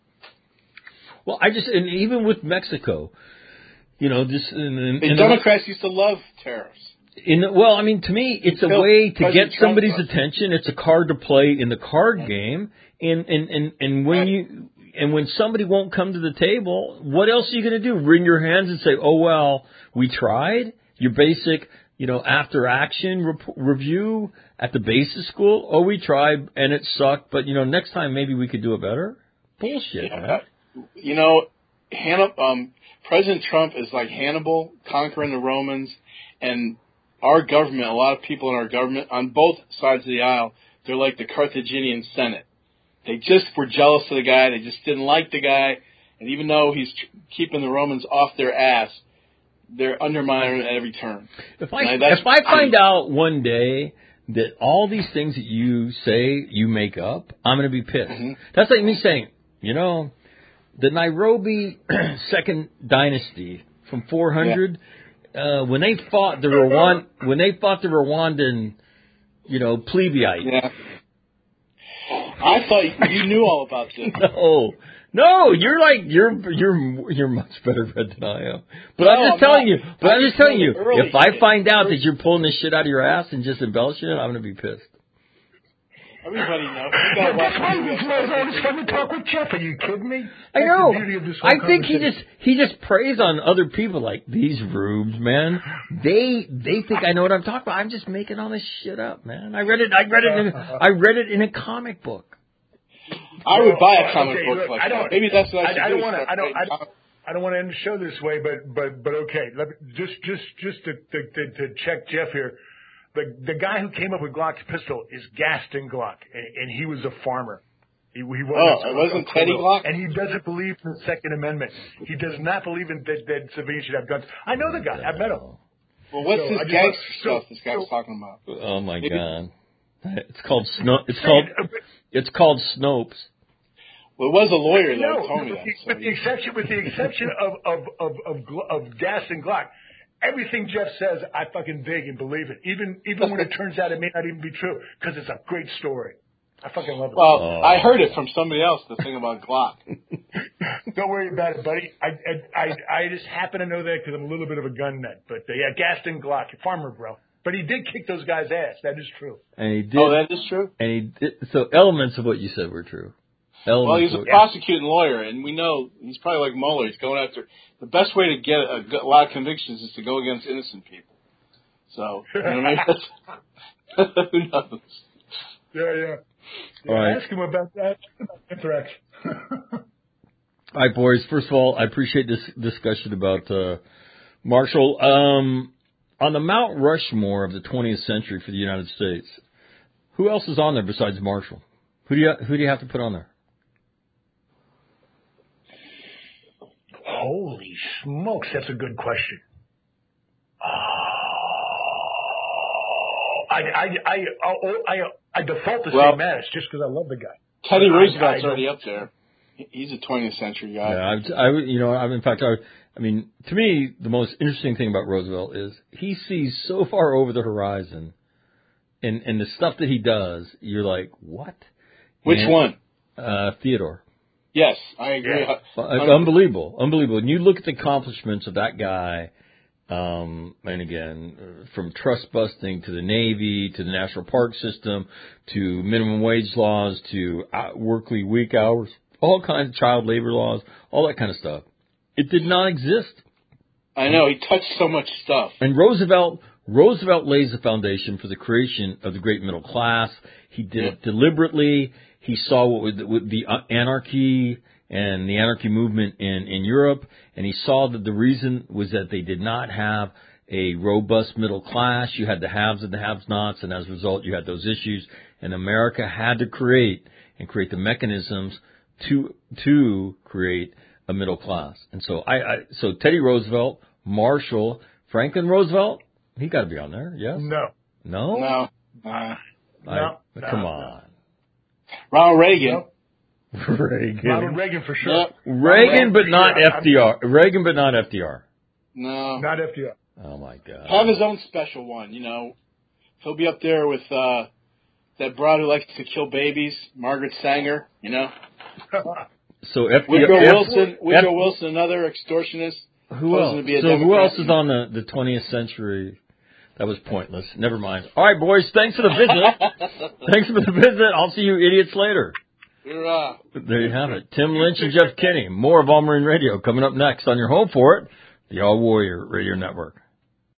Speaker 1: Well, I just, and even with Mexico, you know, this, in, in,
Speaker 3: The
Speaker 1: in
Speaker 3: Democrats used to love tariffs.
Speaker 1: In the, well, I mean, to me, it's a
Speaker 3: Until
Speaker 1: way to
Speaker 3: President
Speaker 1: get
Speaker 3: Trump
Speaker 1: somebody's
Speaker 3: does.
Speaker 1: attention. It's a card to play in the card game, and and and and when
Speaker 3: Right.
Speaker 1: you and when somebody won't come to the table, what else are you going to do? Wring your hands and say, "Oh well, we tried." Your basic, you know, after action rep- review at the basis school. Oh, we tried and it sucked, but you know, next time maybe we could do it better. Bullshit,
Speaker 3: Yeah,
Speaker 1: man.
Speaker 3: you know, Hannah, um, President Trump is like Hannibal conquering the Romans, and our government, a lot of people in our government, on both sides of the aisle, they're like the Carthaginian Senate. They just were jealous of the guy. They just didn't like the guy. And even though he's tr- keeping the Romans off their ass, they're undermining him at every turn.
Speaker 1: If I
Speaker 3: And that's-
Speaker 1: if I find out one day that all these things that you say you make up, I'm going to be pissed.
Speaker 3: Mhm.
Speaker 1: That's like me saying, you know, the Nairobi Second Dynasty from four hundred, uh, when they fought the Rwand, when they fought the Rwandan, you know, plebeiate.
Speaker 3: Yeah. I thought you knew all about this.
Speaker 1: No, no, you're like you're you're you're much better read than I am. But
Speaker 3: No,
Speaker 1: I'm just
Speaker 3: I'm
Speaker 1: telling
Speaker 3: not.
Speaker 1: you. But
Speaker 3: I
Speaker 1: I'm just
Speaker 3: just
Speaker 1: telling
Speaker 3: know
Speaker 1: you.
Speaker 3: the early
Speaker 1: If I
Speaker 3: shit.
Speaker 1: find out that you're pulling this shit out of your ass and just embellishing it, I'm gonna be pissed.
Speaker 3: Everybody knows. You
Speaker 2: Yeah,
Speaker 3: gotta
Speaker 2: that's
Speaker 3: watch
Speaker 2: why
Speaker 3: the movie.
Speaker 2: it's always always fun to talk with Jeff. Are you kidding me?
Speaker 1: I
Speaker 2: That's
Speaker 1: know.
Speaker 2: the beauty of this whole
Speaker 1: I think he
Speaker 2: conversation.
Speaker 1: just he just preys on other people like these rubes, man. They they think I know what I'm talking about. I'm just making all this shit up, man. I read it. I read it. In, I read it in a comic book.
Speaker 3: I would buy a
Speaker 2: Well,
Speaker 3: comic
Speaker 2: okay,
Speaker 3: book
Speaker 2: look,
Speaker 3: like
Speaker 2: I don't-
Speaker 3: that. Maybe that's what I
Speaker 2: I,
Speaker 3: should
Speaker 2: I
Speaker 3: do.
Speaker 2: don't want to.
Speaker 3: start
Speaker 2: I don't. I
Speaker 3: writing
Speaker 2: don't.
Speaker 3: comic-
Speaker 2: I don't want to end the show this way, but but but okay. Let me, just just just to, to to to check Jeff here. The the guy who came up with Glock's pistol is Gaston Glock, and, and he was a farmer. He, he wasn't,
Speaker 3: Oh, it wasn't
Speaker 2: a
Speaker 3: Teddy
Speaker 2: criminal.
Speaker 3: Glock?
Speaker 2: And he doesn't believe in the Second Amendment. He does not believe in that, that civilians should have guns. I know the guy. I've met him.
Speaker 3: Well, what's
Speaker 2: So,
Speaker 3: this
Speaker 2: I just
Speaker 3: gangster
Speaker 2: want- so-
Speaker 3: stuff this guy's
Speaker 2: so-
Speaker 3: talking about?
Speaker 1: Oh my
Speaker 3: Maybe-
Speaker 1: god! It's called Sno. It's called it's called Snopes.
Speaker 3: Well, it was a lawyer that
Speaker 2: No,
Speaker 3: told me
Speaker 2: with
Speaker 3: that.
Speaker 2: the,
Speaker 3: So
Speaker 2: with the exception, with the exception of of of of, Gl- of Gas and Glock, everything Jeff says, I fucking dig and believe it. Even even when it turns out it may not even be true, because it's a great story. I fucking love it.
Speaker 3: well,
Speaker 1: Oh.
Speaker 3: I heard it from somebody else. The thing about Glock.
Speaker 2: Don't worry about it, buddy. I I I, I just happen to know that because I'm a little bit of a gun nut. But uh, yeah, Gaston Glock, farmer bro. But he did kick those guys' ass. That is true.
Speaker 1: And he did.
Speaker 3: Oh, that is true.
Speaker 1: and he did. So elements of what you said were true. Elements
Speaker 3: Well, he's
Speaker 1: of
Speaker 3: a
Speaker 1: what-
Speaker 3: prosecuting lawyer, and we know he's probably like Mueller. He's going after the best way to get a, g- a lot of convictions is to go against innocent people. So, you know, maybe that's, who knows?
Speaker 2: Yeah, yeah. yeah
Speaker 1: All right.
Speaker 2: Ask him about that. About anthrax.
Speaker 1: All right, boys. First of all, I appreciate this discussion about uh, Marshall. Um, on the Mount Rushmore of the twentieth century for the United States, who else is on there besides Marshall? Who do you who do you have to put on there?
Speaker 2: Holy smokes, that's a good question. I, I, I, I, I default to
Speaker 3: Well,
Speaker 2: Saint Mattis just because I love the guy.
Speaker 3: Teddy
Speaker 2: I-
Speaker 3: Roosevelt's
Speaker 2: I
Speaker 3: already up there. He's a twentieth century guy.
Speaker 1: Yeah, I, I, you know, I, in fact, I, I mean, to me, the most interesting thing about Roosevelt is he sees so far over the horizon, and and the stuff that he does, you're like, what?
Speaker 3: Which
Speaker 1: and,
Speaker 3: one?
Speaker 1: Uh, Theodore.
Speaker 3: Yes, I agree.
Speaker 2: Yeah.
Speaker 1: Uh, unbelievable, unbelievable. And you look at the accomplishments of that guy, um, and again, uh, from trust busting to the Navy to the National Park System to minimum wage laws to uh, workly week hours, all kinds of child labor laws, all that kind of stuff. It did not exist.
Speaker 3: I know, he touched so much stuff.
Speaker 1: And Roosevelt, Roosevelt lays the foundation for the creation of the great middle class. He did it deliberately. He saw what was the, with the anarchy and the anarchy movement in, in Europe, and he saw that the reason was that they did not have a robust middle class. You had the haves and the have-nots, and as a result, you had those issues. And America had to create and create the mechanisms to to create a middle class. And so I, I so Teddy Roosevelt, Marshall, Franklin Roosevelt, he got to be on there, yes?
Speaker 2: No.
Speaker 1: No?
Speaker 3: No. Uh,
Speaker 1: I,
Speaker 2: No,
Speaker 1: come
Speaker 2: no,
Speaker 1: on.
Speaker 3: Ronald Reagan.
Speaker 2: Nope.
Speaker 1: Reagan.
Speaker 2: Ronald Reagan for sure.
Speaker 3: Yep.
Speaker 1: Reagan, but
Speaker 2: for
Speaker 1: not
Speaker 2: sure.
Speaker 1: F D R. Reagan, but not F D R.
Speaker 3: No.
Speaker 2: Not F D R.
Speaker 1: Oh, my God.
Speaker 3: Have his own special one, you know. He'll be up there with uh, that broad who likes to kill babies, Margaret Sanger, you know.
Speaker 1: So F D R.
Speaker 3: Woodrow
Speaker 1: F-
Speaker 3: Wilson, Woodrow
Speaker 1: F-
Speaker 3: Wilson, another extortionist.
Speaker 1: Who
Speaker 3: posing
Speaker 1: else?
Speaker 3: to be a
Speaker 1: So who
Speaker 3: Democrat.
Speaker 1: else is on the, the twentieth century? That was pointless. Never mind. All right, boys. Thanks for the visit. Thanks for the visit. I'll see you idiots later.
Speaker 3: Hoorah.
Speaker 1: There you have it. Tim Lynch and Jeff Kinney. More of All Marine Radio coming up next on your home for it, the All Warrior Radio Network.